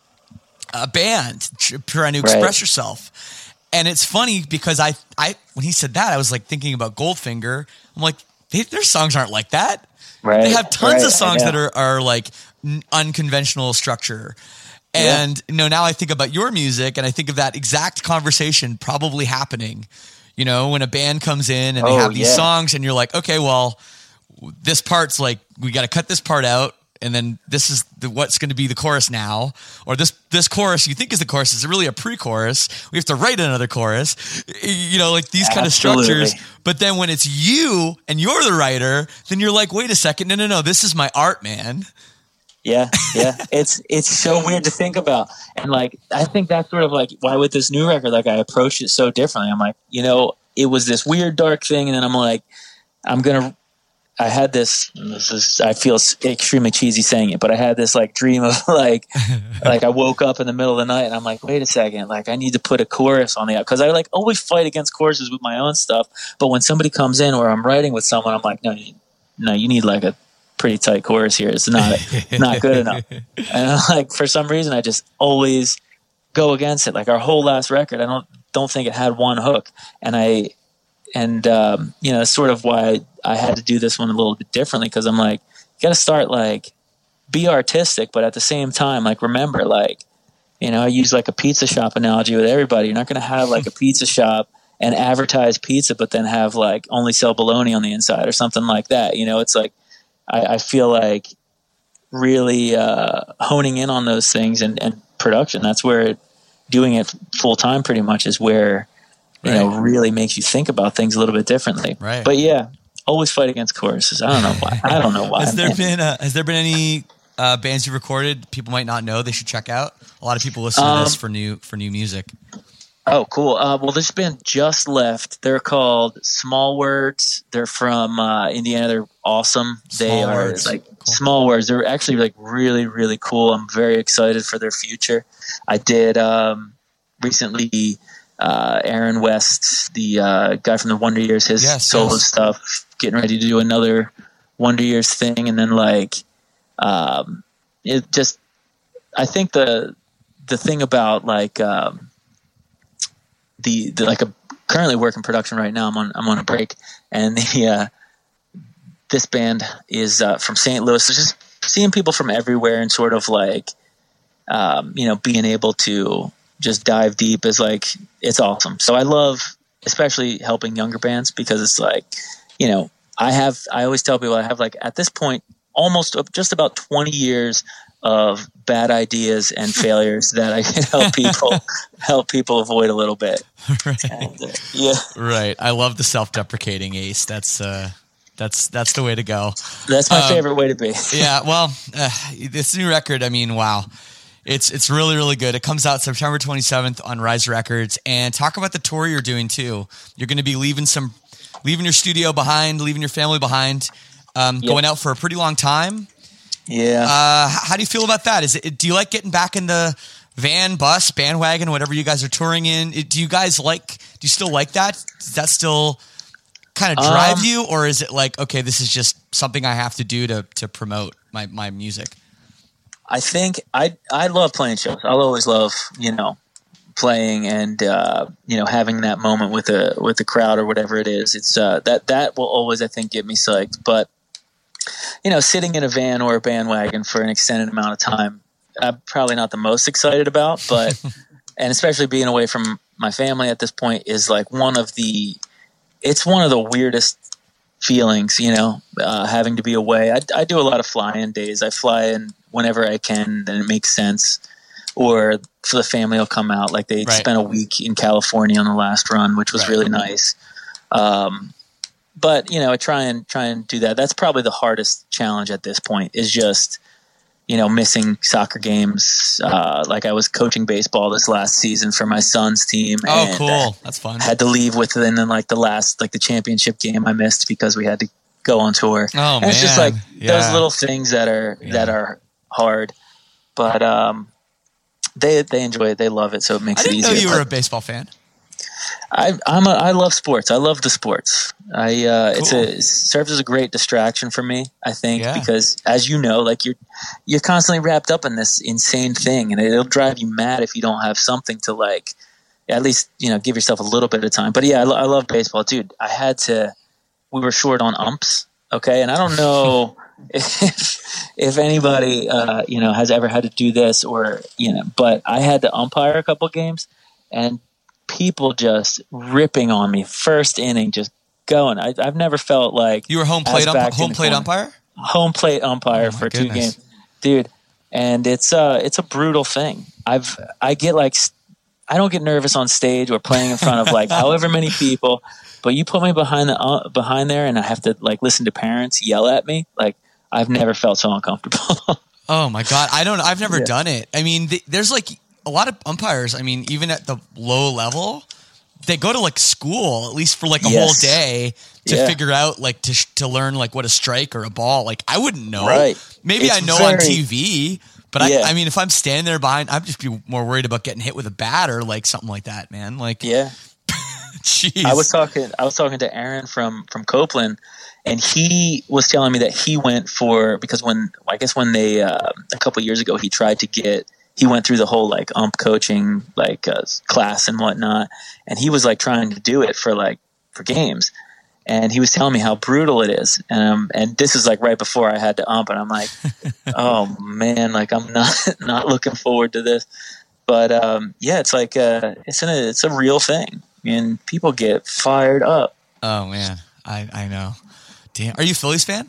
a band trying to express Right. yourself. And it's funny because I, I, when he said that, I was like thinking about Goldfinger. I'm like, they, their songs aren't like that. right. They have tons right, of songs I that know. are, are like n- unconventional structure. And you know, now I think about your music and I think of that exact conversation probably happening, you know, when a band comes in and they Oh, have these yeah. songs and you're like, okay, well, this part's like, we got to cut this part out. And then this is the, what's going to be the chorus now, or this, this chorus you think is the chorus is really a pre-chorus. We have to write another chorus, you know, like these kind of Absolutely. structures. But then when it's you and you're the writer, then you're like, wait a second. No, no, no. This is my art, man. Yeah, yeah. It's it's so weird to think about. And like I think that's sort of like why with this new record, like I approached it so differently. I'm like, you know, it was this weird dark thing, and then I'm like, I'm gonna I had this and this is I feel extremely cheesy saying it, but I had this like dream of like like I woke up in the middle of the night and I'm like, wait a second, like I need to put a chorus on the because I like always fight against choruses with my own stuff. But when somebody comes in or I'm writing with someone, I'm like, no, you, no, you need like a pretty tight chorus here. It's not not good enough. And like for some reason I just always go against it. Like our whole last record, I don't don't think it had one hook. And I and um, you know, that's sort of why I had to do this one a little bit differently because I'm like, you got to start like be artistic, but at the same time, like remember, like you know, I use like a pizza shop analogy with everybody. You're not going to have like a pizza shop and advertise pizza, but then have like only sell bologna on the inside or something like that. You know, it's like. I, I feel like really uh, honing in on those things and, and production. That's where it, doing it full time pretty much is where you Right. know really makes you think about things a little bit differently. Right. But yeah, always fight against choruses. I don't know why. I don't know why. Has there man. been uh, has there been any uh, bands you recorded people might not know they should check out? A lot of people listen to this Um, for new for new music. Oh, cool. Uh, well, this band just left. They're called Small Words. They're from uh, Indiana. They're awesome. They Small are Words. like Cool. Small Words. They're actually like really, really cool. I'm very excited for their future. I did um, recently. Uh, Aaron West, the uh, guy from the Wonder Years, his Yes, solo yes. stuff. Getting ready to do another Wonder Years thing, and then like um, it just. I think the the thing about like. Um, The, the like a currently working production right now. I'm on I'm on a break, and the uh, this band is uh, from Saint Louis. So just seeing people from everywhere and sort of like um, you know being able to just dive deep is like it's awesome. So I love especially helping younger bands because it's like you know I have I always tell people I have like at this point almost just about twenty years of bad ideas and failures that I can help people help people avoid a little bit. Right. And, uh, yeah, Right. I love the self-deprecating Ace. That's uh, that's that's the way to go. that's my Um, favorite way to be. Yeah. Well, uh, this new record. I mean, wow. It's it's really really good. It comes out September twenty-seventh on Rise Records. And talk about the tour you're doing too. You're going to be leaving some, leaving your studio behind, leaving your family behind, um, Yep. going out for a pretty long time. Yeah. Uh, h- how do you feel about that? Is it? Do you like getting back in the van, bus, bandwagon, whatever you guys are touring in? It- Do you guys like? Do you still like that? Does that still kind of drive Um, you, or is it like, okay, this is just something I have to do to to promote my my music? I think I I love playing shows. I'll always love you know playing and uh, you know having that moment with a with the crowd or whatever it is. It's uh, that that will always I think get me psyched. But you know, sitting in a van or a bandwagon for an extended amount of time, I'm probably not the most excited about, but, and especially being away from my family at this point is like one of the, it's one of the weirdest feelings, you know, uh, having to be away. I, I do a lot of fly-in days. I fly in whenever I can, and it makes sense. Or for the family will come out. Like they Right. spent a week in California on the last run, which was Right. really nice. Um, but you know, I try and try and do that. That's probably the hardest challenge at this point is just, you know, missing soccer games. Uh, like I was coaching baseball this last season for my son's team. Oh, and, cool. uh, That's fun. had to leave within then like the last, like the championship game I missed because we had to go on tour. Oh, and it's just man. like Yeah. those little things that are, that are hard, but, um, they, they enjoy it. They love it. So it makes I didn't it know easier. you were a But baseball fan. I, I'm a, I love sports. I love the sports. I, uh, it's Cool. a, it serves as a great distraction for me, I think, Yeah. because as you know, like you're, you're constantly wrapped up in this insane thing, and it'll drive you mad if you don't have something to like, at least, you know, give yourself a little bit of time. But yeah, I, lo- I love baseball, dude. I had to, we were short on umps. Okay. And I don't know if, if anybody, uh, you know, has ever had to do this or, you know, but I had to umpire a couple games and people just ripping on me first inning, just going. I, I've never felt like You were home as plate ump- backed in home the plate corner. umpire? home plate umpire Oh, my for two goodness. games, dude. And it's uh, it's a brutal thing. I've I get like I don't get nervous on stage or playing in front of like however many people, but you put me behind the uh, behind there, and I have to like listen to parents yell at me. Like I've never felt so uncomfortable. Oh my God. I don't, I've never Yeah. done it. I mean, th- there's like a lot of umpires. I mean, even at the low level, they go to like school, at least for like a Yes. whole day to Yeah. figure out like to, sh- to learn like what a strike or a ball. Like I wouldn't know. Right. Maybe It's I know on very- T V, but Yeah. I, I mean, if I'm standing there behind, I'm just be more worried about getting hit with a bat or like something like that, man. Like, Yeah. jeez. I was talking I was talking to Aaron from from Copeland, and he was telling me that he went for, because when I guess when they uh, a couple years ago he tried to get he went through the whole like ump coaching like uh, class and whatnot, and he was like trying to do it for like for games, and he was telling me how brutal it is, um, and this is like right before I had to ump, and I'm like, oh man, like I'm not not looking forward to this, but um, yeah, it's like uh, it's an, it's a real thing. And people get fired up. Oh man. I, I know. Damn. Are you a Phillies fan?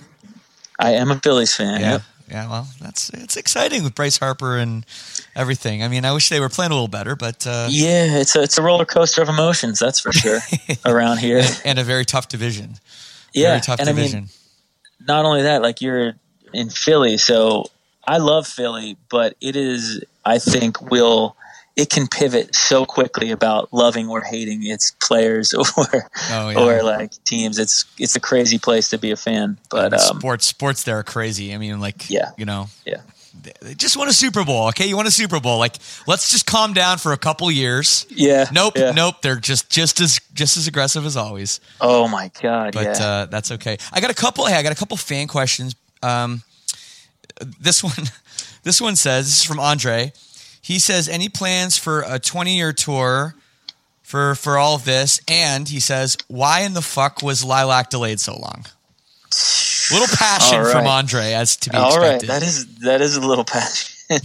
I am a Phillies fan. Yeah. Yep. Yeah, well, that's it's exciting with Bryce Harper and everything. I mean, I wish they were playing a little better, but uh, Yeah, it's a it's a roller coaster of emotions, that's for sure. Around here. and a very tough division. Yeah, Very tough and I division. mean, not only that, like you're in Philly, so I love Philly, but it is, I think, will it can pivot so quickly about loving or hating its players or Oh, yeah. or like teams. It's it's a crazy place to be a fan, but And um, sports, sports there are crazy. I mean, like, Yeah. you know, yeah. they, they just won a Super Bowl. Okay, you won a Super Bowl. Like, let's just calm down for a couple years. Yeah. Nope, yeah. nope. They're just just as just as aggressive as always. Oh my god, But yeah. uh, that's okay. I got a couple. Hey, I got a couple fan questions. Um, this one, this one says this is from Andre. He says, "Any plans for a twenty-year tour for for all of this?" And he says, "Why in the fuck was Lilac delayed so long?" Little passion All right. from Andre, as to be All right, expected. that is that is a little passion.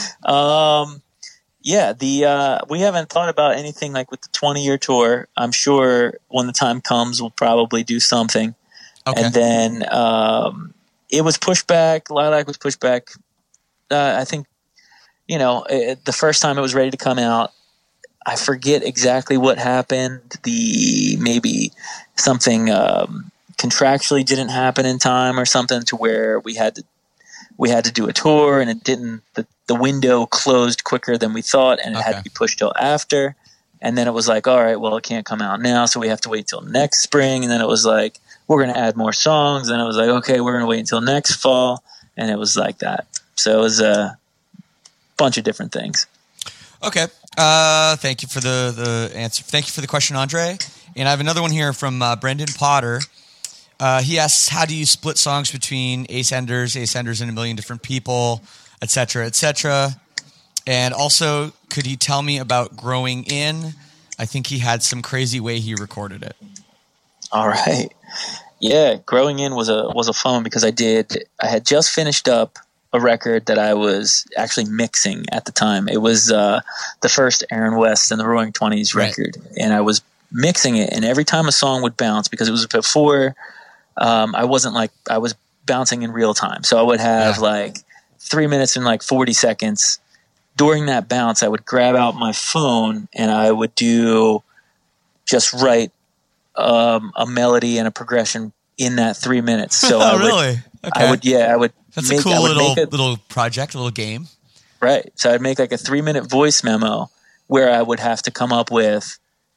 um, yeah, the uh, we haven't thought about anything like with the twenty year tour. I'm sure when the time comes, we'll probably do something. Okay. And then um, it was pushed back. Lilac was pushed back. Uh, I think, you know, it, the first time it was ready to come out, I forget exactly what happened. The maybe something um, contractually didn't happen in time or something to where we had to we had to do a tour, and it didn't. The, the window closed quicker than we thought, and it had Okay. to be pushed till after. And then it was like, all right, well, it can't come out now, so we have to wait till next spring. And then it was like, we're going to add more songs. And it was like, okay, we're going to wait until next fall. And it was like that. So it was a bunch of different things. Okay. Uh, thank you for the, the answer. Thank you for the question, Andre. And I have another one here from uh, Brendan Potter. Uh, he asks, how do you split songs between Ace Enders, Ace Enders and a million different people, et cetera, et cetera? And also, could he tell me about Growing In? I think he had some crazy way he recorded it. All right. Yeah, Growing In was a was a fun one because I did I had just finished up a record that I was actually mixing at the time. It was uh, the first Aaron West and the Roaring Twenties Right. record, and I was mixing it. And every time a song would bounce, because it was before um, I wasn't like I was bouncing in real time, so I would have Yeah. like three minutes and like forty seconds. During that bounce, I would grab out my phone and I would do just write um, a melody and a progression in that three minutes. So I Oh, would, really? Okay. I would, yeah, I would. That's make, a cool I would little make a, little project, a little game. right. So I'd make like a three minute voice memo where I would have to come up with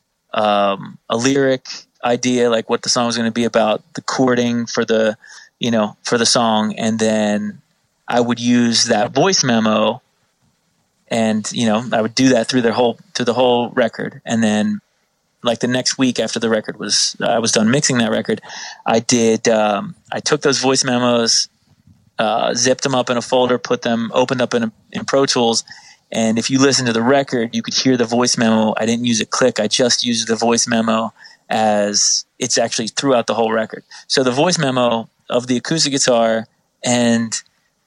um, a lyric idea, like what the song was going to be about, the chording for the, you know, for the song, and then I would use that voice memo, and you know, I would do that through the whole through the whole record, and then like the next week after the record was I was done mixing that record, I did um, I took those voice memos, uh, zipped them up in a folder, put them opened up in a, in Pro Tools, and if you listen to the record, you could hear the voice memo. I didn't use a click; I just used the voice memo as it's actually throughout the whole record. So the voice memo of the acoustic guitar and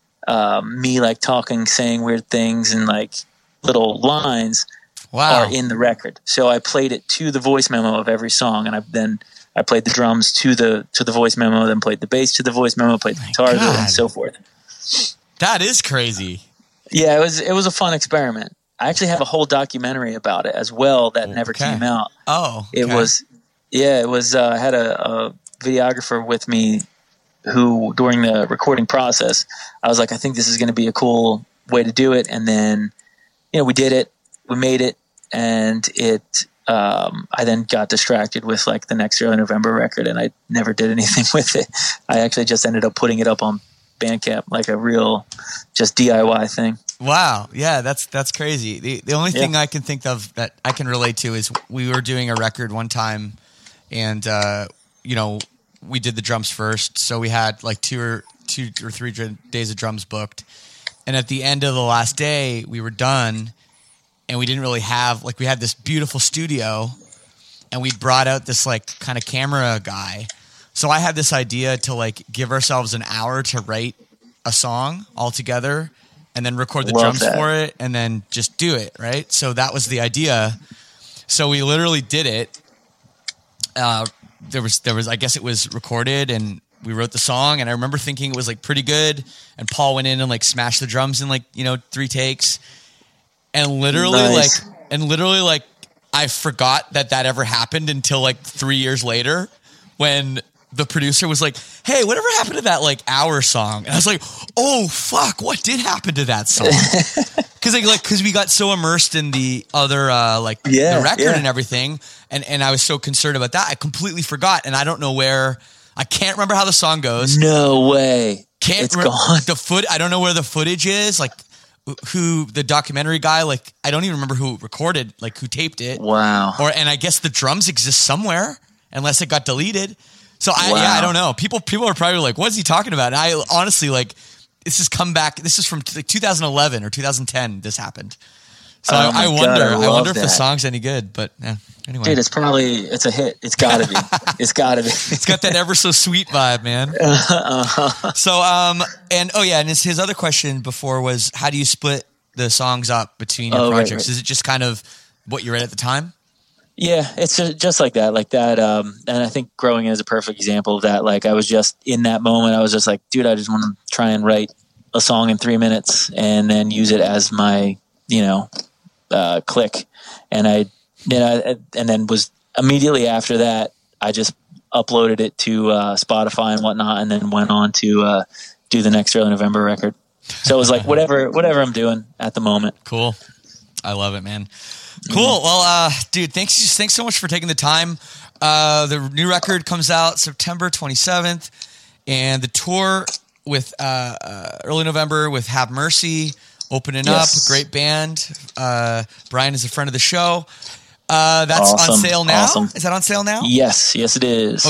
um, me like talking, saying weird things, and like little lines. Wow. Are in the record. So I played it to the voice memo of every song, and I then I played the drums to the to the voice memo, then played the bass to the voice memo, played the guitar to it, God. and so forth. That is crazy. Yeah, it was it was a fun experiment. I actually have a whole documentary about it as well that never Okay. came out. Oh, It okay. was yeah, it was. Uh, I had a, a videographer with me who, during the recording process, I was like, I think this is going to be a cool way to do it, and then you know we did it. We made it, and it. Um, I then got distracted with like the next Early November record, and I never did anything with it. I actually just ended up putting it up on Bandcamp, like a real, just D I Y thing. Wow. Yeah, that's that's crazy. The the only Yeah. thing I can think of that I can relate to is we were doing a record one time, and uh, you know we did the drums first, so we had like two or two or three dr- days of drums booked, and at the end of the last day, we were done. And we didn't really have, like, we had this beautiful studio, and we brought out this, like, kind of camera guy. So I had this idea to, like, give ourselves an hour to write a song all together and then record the Love drums that. for it and then just do it, right? So that was the idea. So we literally did it. Uh, there was, there was, I guess it was recorded, and we wrote the song, and I remember thinking it was, like, pretty good. And Paul went in and, like, smashed the drums in, like, you know, three takes. And literally, Nice. like, and literally, like, I forgot that that ever happened until like three years later, when the producer was like, "Hey, whatever happened to that like hour song?" And I was like, "Oh fuck, what did happen to that song?" Because like, like, because we got so immersed in the other, uh, like Yeah, the record yeah. and everything, and and I was so concerned about that, I completely forgot, and I don't know where. I can't remember how the song goes. No way. Can't It's remember gone. the foot. I don't know where the footage is. Like, who the documentary guy? Like, I don't even remember who recorded, like, who taped it. Wow. Or and I guess the drums exist somewhere, unless it got deleted. So I, Wow. yeah, I don't know. People, people are probably like, "What is he talking about?" And I honestly, like, this has come back. This is from like two thousand eleven or two thousand ten. This happened. So Oh I, my I God, wonder. I I, love wonder if the that. song's any good. But yeah, anyway, Dude, it's probably, it's a hit. It's gotta be. It's gotta be. it's got that ever so sweet vibe, man. Uh-huh. So, um, and oh yeah, and his, his other question before was, how do you split the songs up between your Oh, right, projects? right. Is it just kind of what you read at the time? Yeah, it's ju- just like that, like that. Um, and I think Growing In is a perfect example of that. Like I was just in that moment, I was just like, dude, I just want to try and write a song in three minutes and then use it as my, you know, uh, click. And I, then I, and then was immediately after that, I just uploaded it to uh, Spotify and whatnot, and then went on to uh, do the next Early November record. So it was like whatever, whatever I'm doing at the moment. Cool. I love it, man. Cool. Well, uh, dude, thanks, thanks so much for taking the time. Uh, the new record comes out September twenty-seventh, and the tour with uh, uh, Early November with Have Mercy opening Yes. up. Great band. Uh, Brian is a friend of the show. Uh, that's on Awesome. sale now. Awesome. Is that on sale now? Yes, yes, it is.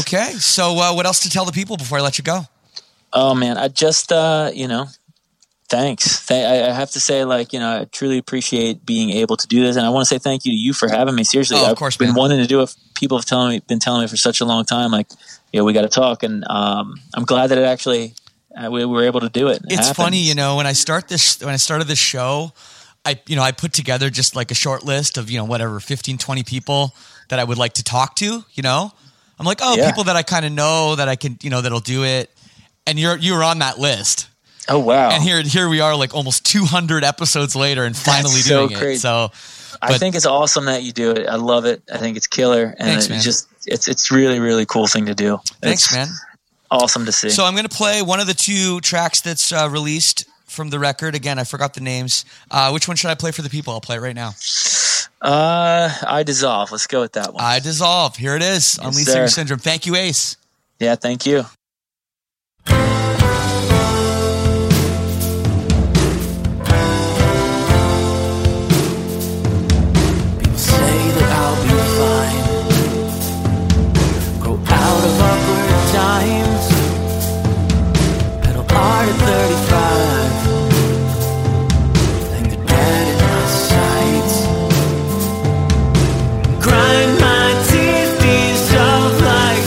Thanks. Th- I have to say, like, you know, I truly appreciate being able to do this. And I want to say thank you to you for having me. Seriously, Oh, of I've course, been man. wanting to do it. People have telling me, been telling me for such a long time, like, you know, we got to talk. And um, I'm glad that it actually, uh, we were able to do it. It It's happened. funny, you know, when I start this, when I started this show, I, you know, I put together just like a short list of, you know, whatever, fifteen, twenty people that I would like to talk to, you know, I'm like, oh, Yeah. people that I kind of know that I can, you know, that'll do it. And you're, you were on that list. Oh, wow. And here, here we are, like almost two hundred episodes later, and finally That's so doing it. crazy. So, I but- think it's awesome that you do it. I love it. I think it's killer. And Thanks, it's man. just, it's, it's really, really cool thing to do. Thanks, It's man. Awesome to see. So I'm going to play one of the two tracks that's uh, released from the record. Again, I forgot the names. Uh, which one should I play for the people? I'll play it right now. uh, I Dissolve. Let's go with that one. I Dissolve. Here it is on Yes, Lead sir. Singer Syndrome. Thank you, Ace. yeah, thank you. Say that I'll be fine. Grow out of awkward times. Pedal hard at thirty-five. Think they're dead in my sights. Grind my teeth, dissolve like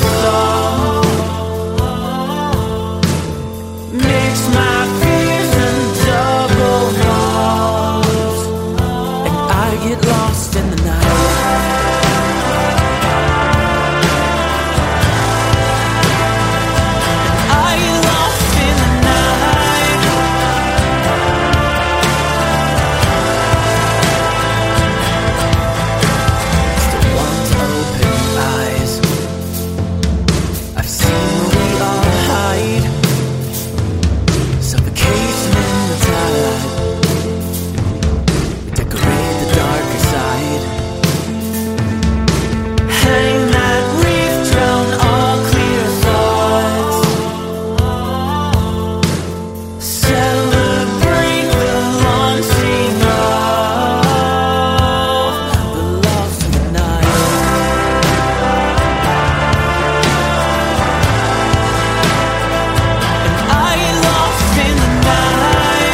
salt. Mix my fears and double lost. And I get lost in the night. I get lost in the night. Still want to open eyes. I've seen where we all hide. Suffocation in the tide. We decorate the darker side. Hang that reef, drown all clear thoughts. Celebrate the launching of the lost in the night. And I get lost in the night.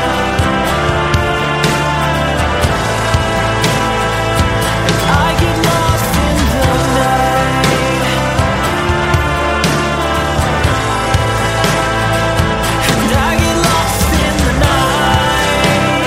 I get lost in the night. And I get lost in the night.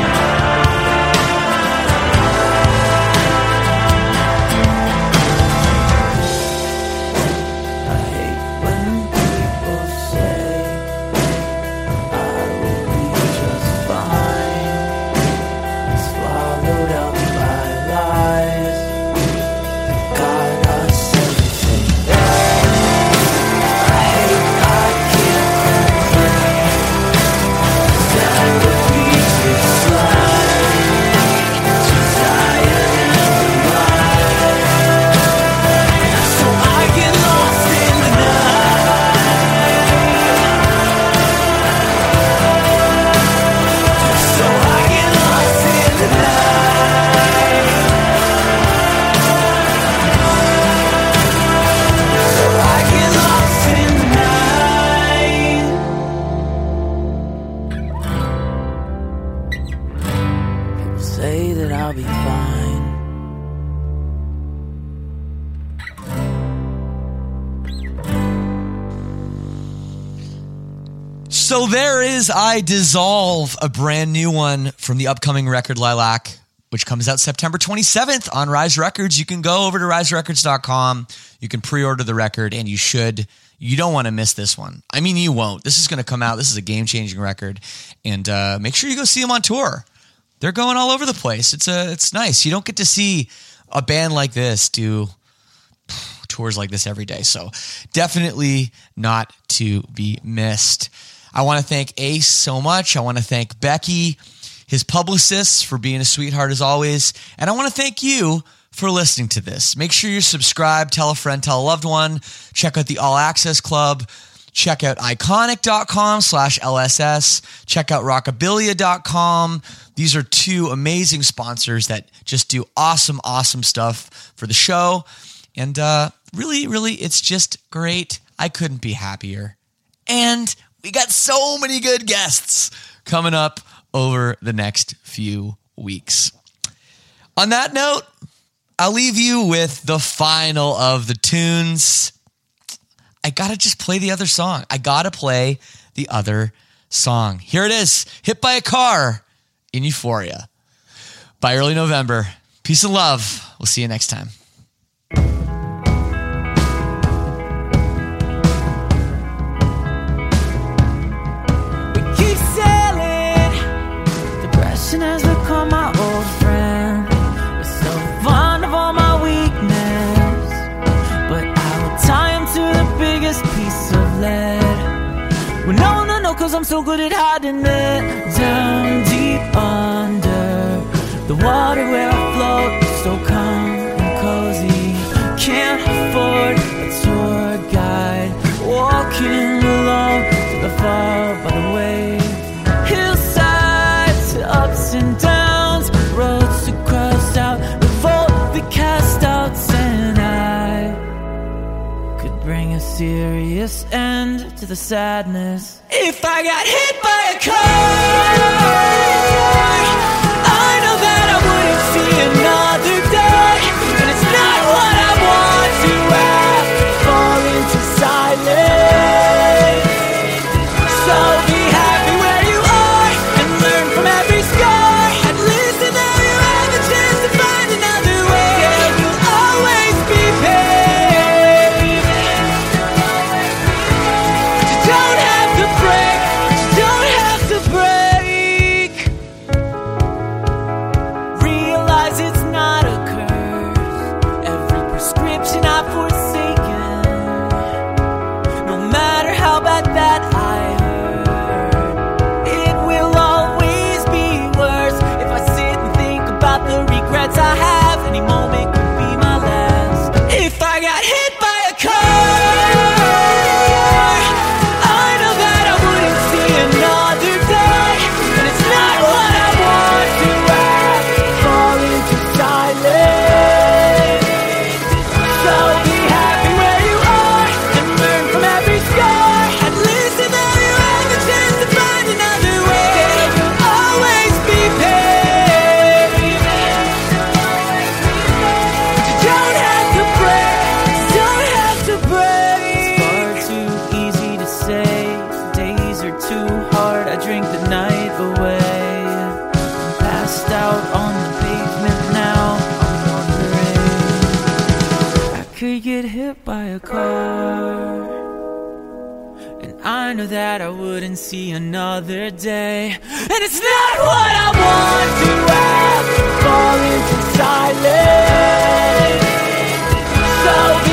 I hate when people say I will be just fine. Swallowed up by lies. Got us everything. I hate I can't complain. That would be just like desire and life. So I get lost in the night. So I get lost in the night. So I get lost in the night. People say that I'll be fine. So there is I Dissolve, a brand new one from the upcoming record Lilac, which comes out September twenty-seventh on Rise Records. You can go over to rise records dot com. You can pre-order the record, and you should. You don't want to miss this one. I mean, you won't. This is going to come out. This is a game-changing record. And uh, make sure you go see them on tour. They're going all over the place. It's a, it's nice. You don't get to see a band like this do tours like this every day. So definitely not to be missed. I want to thank Ace so much. I want to thank Becky, his publicists, for being a sweetheart as always. And I want to thank you for listening to this. Make sure you're subscribed, tell a friend, tell a loved one. Check out the All Access Club. Check out iconic.com slash LSS. Check out rockabilia dot com. These are two amazing sponsors that just do awesome, awesome stuff for the show. And uh, really, really, it's just great. I couldn't be happier. And We got so many good guests coming up over the next few weeks. On that note, I'll leave you with the final of the tunes. I gotta just play the other song. I gotta play the other song. Here it is, Hit by a Car in Euphoria by Early November. Peace and love. We'll see you next time. Has become my old friend. You're so fond of all my weakness, but I will tie him to the biggest piece of lead. Well, no, no, no, cause I'm so good at hiding it. Down deep under the water where I float, so calm and cozy. Can't afford a tour guide, walking along to the far by the way. Ups and downs, roads to cross out, revolt the cast outs, and I could bring a serious end to the sadness if I got hit by a car. I know that I wouldn't see another day, and it's not what I want to have, fall into silence. So be happy where you are and learn from every scar. At least you know you have the chance to find another way. Yeah, you'll always be paid. But you don't have to break, you don't have to break. Realize it's not a curse. Every prescription I've forsaken, no matter how bad that I regrets I have, any moment could be my last. If I got hit by a car, I know that I wouldn't see another day, and it's not what I want to have, fall into silence. So be happy where you are and learn from every scar. At least you know you have the chance to find another way. You'll always be paid. Get hit by a car, and I know that I wouldn't see another day, and it's not what I want to have, fall into silence. So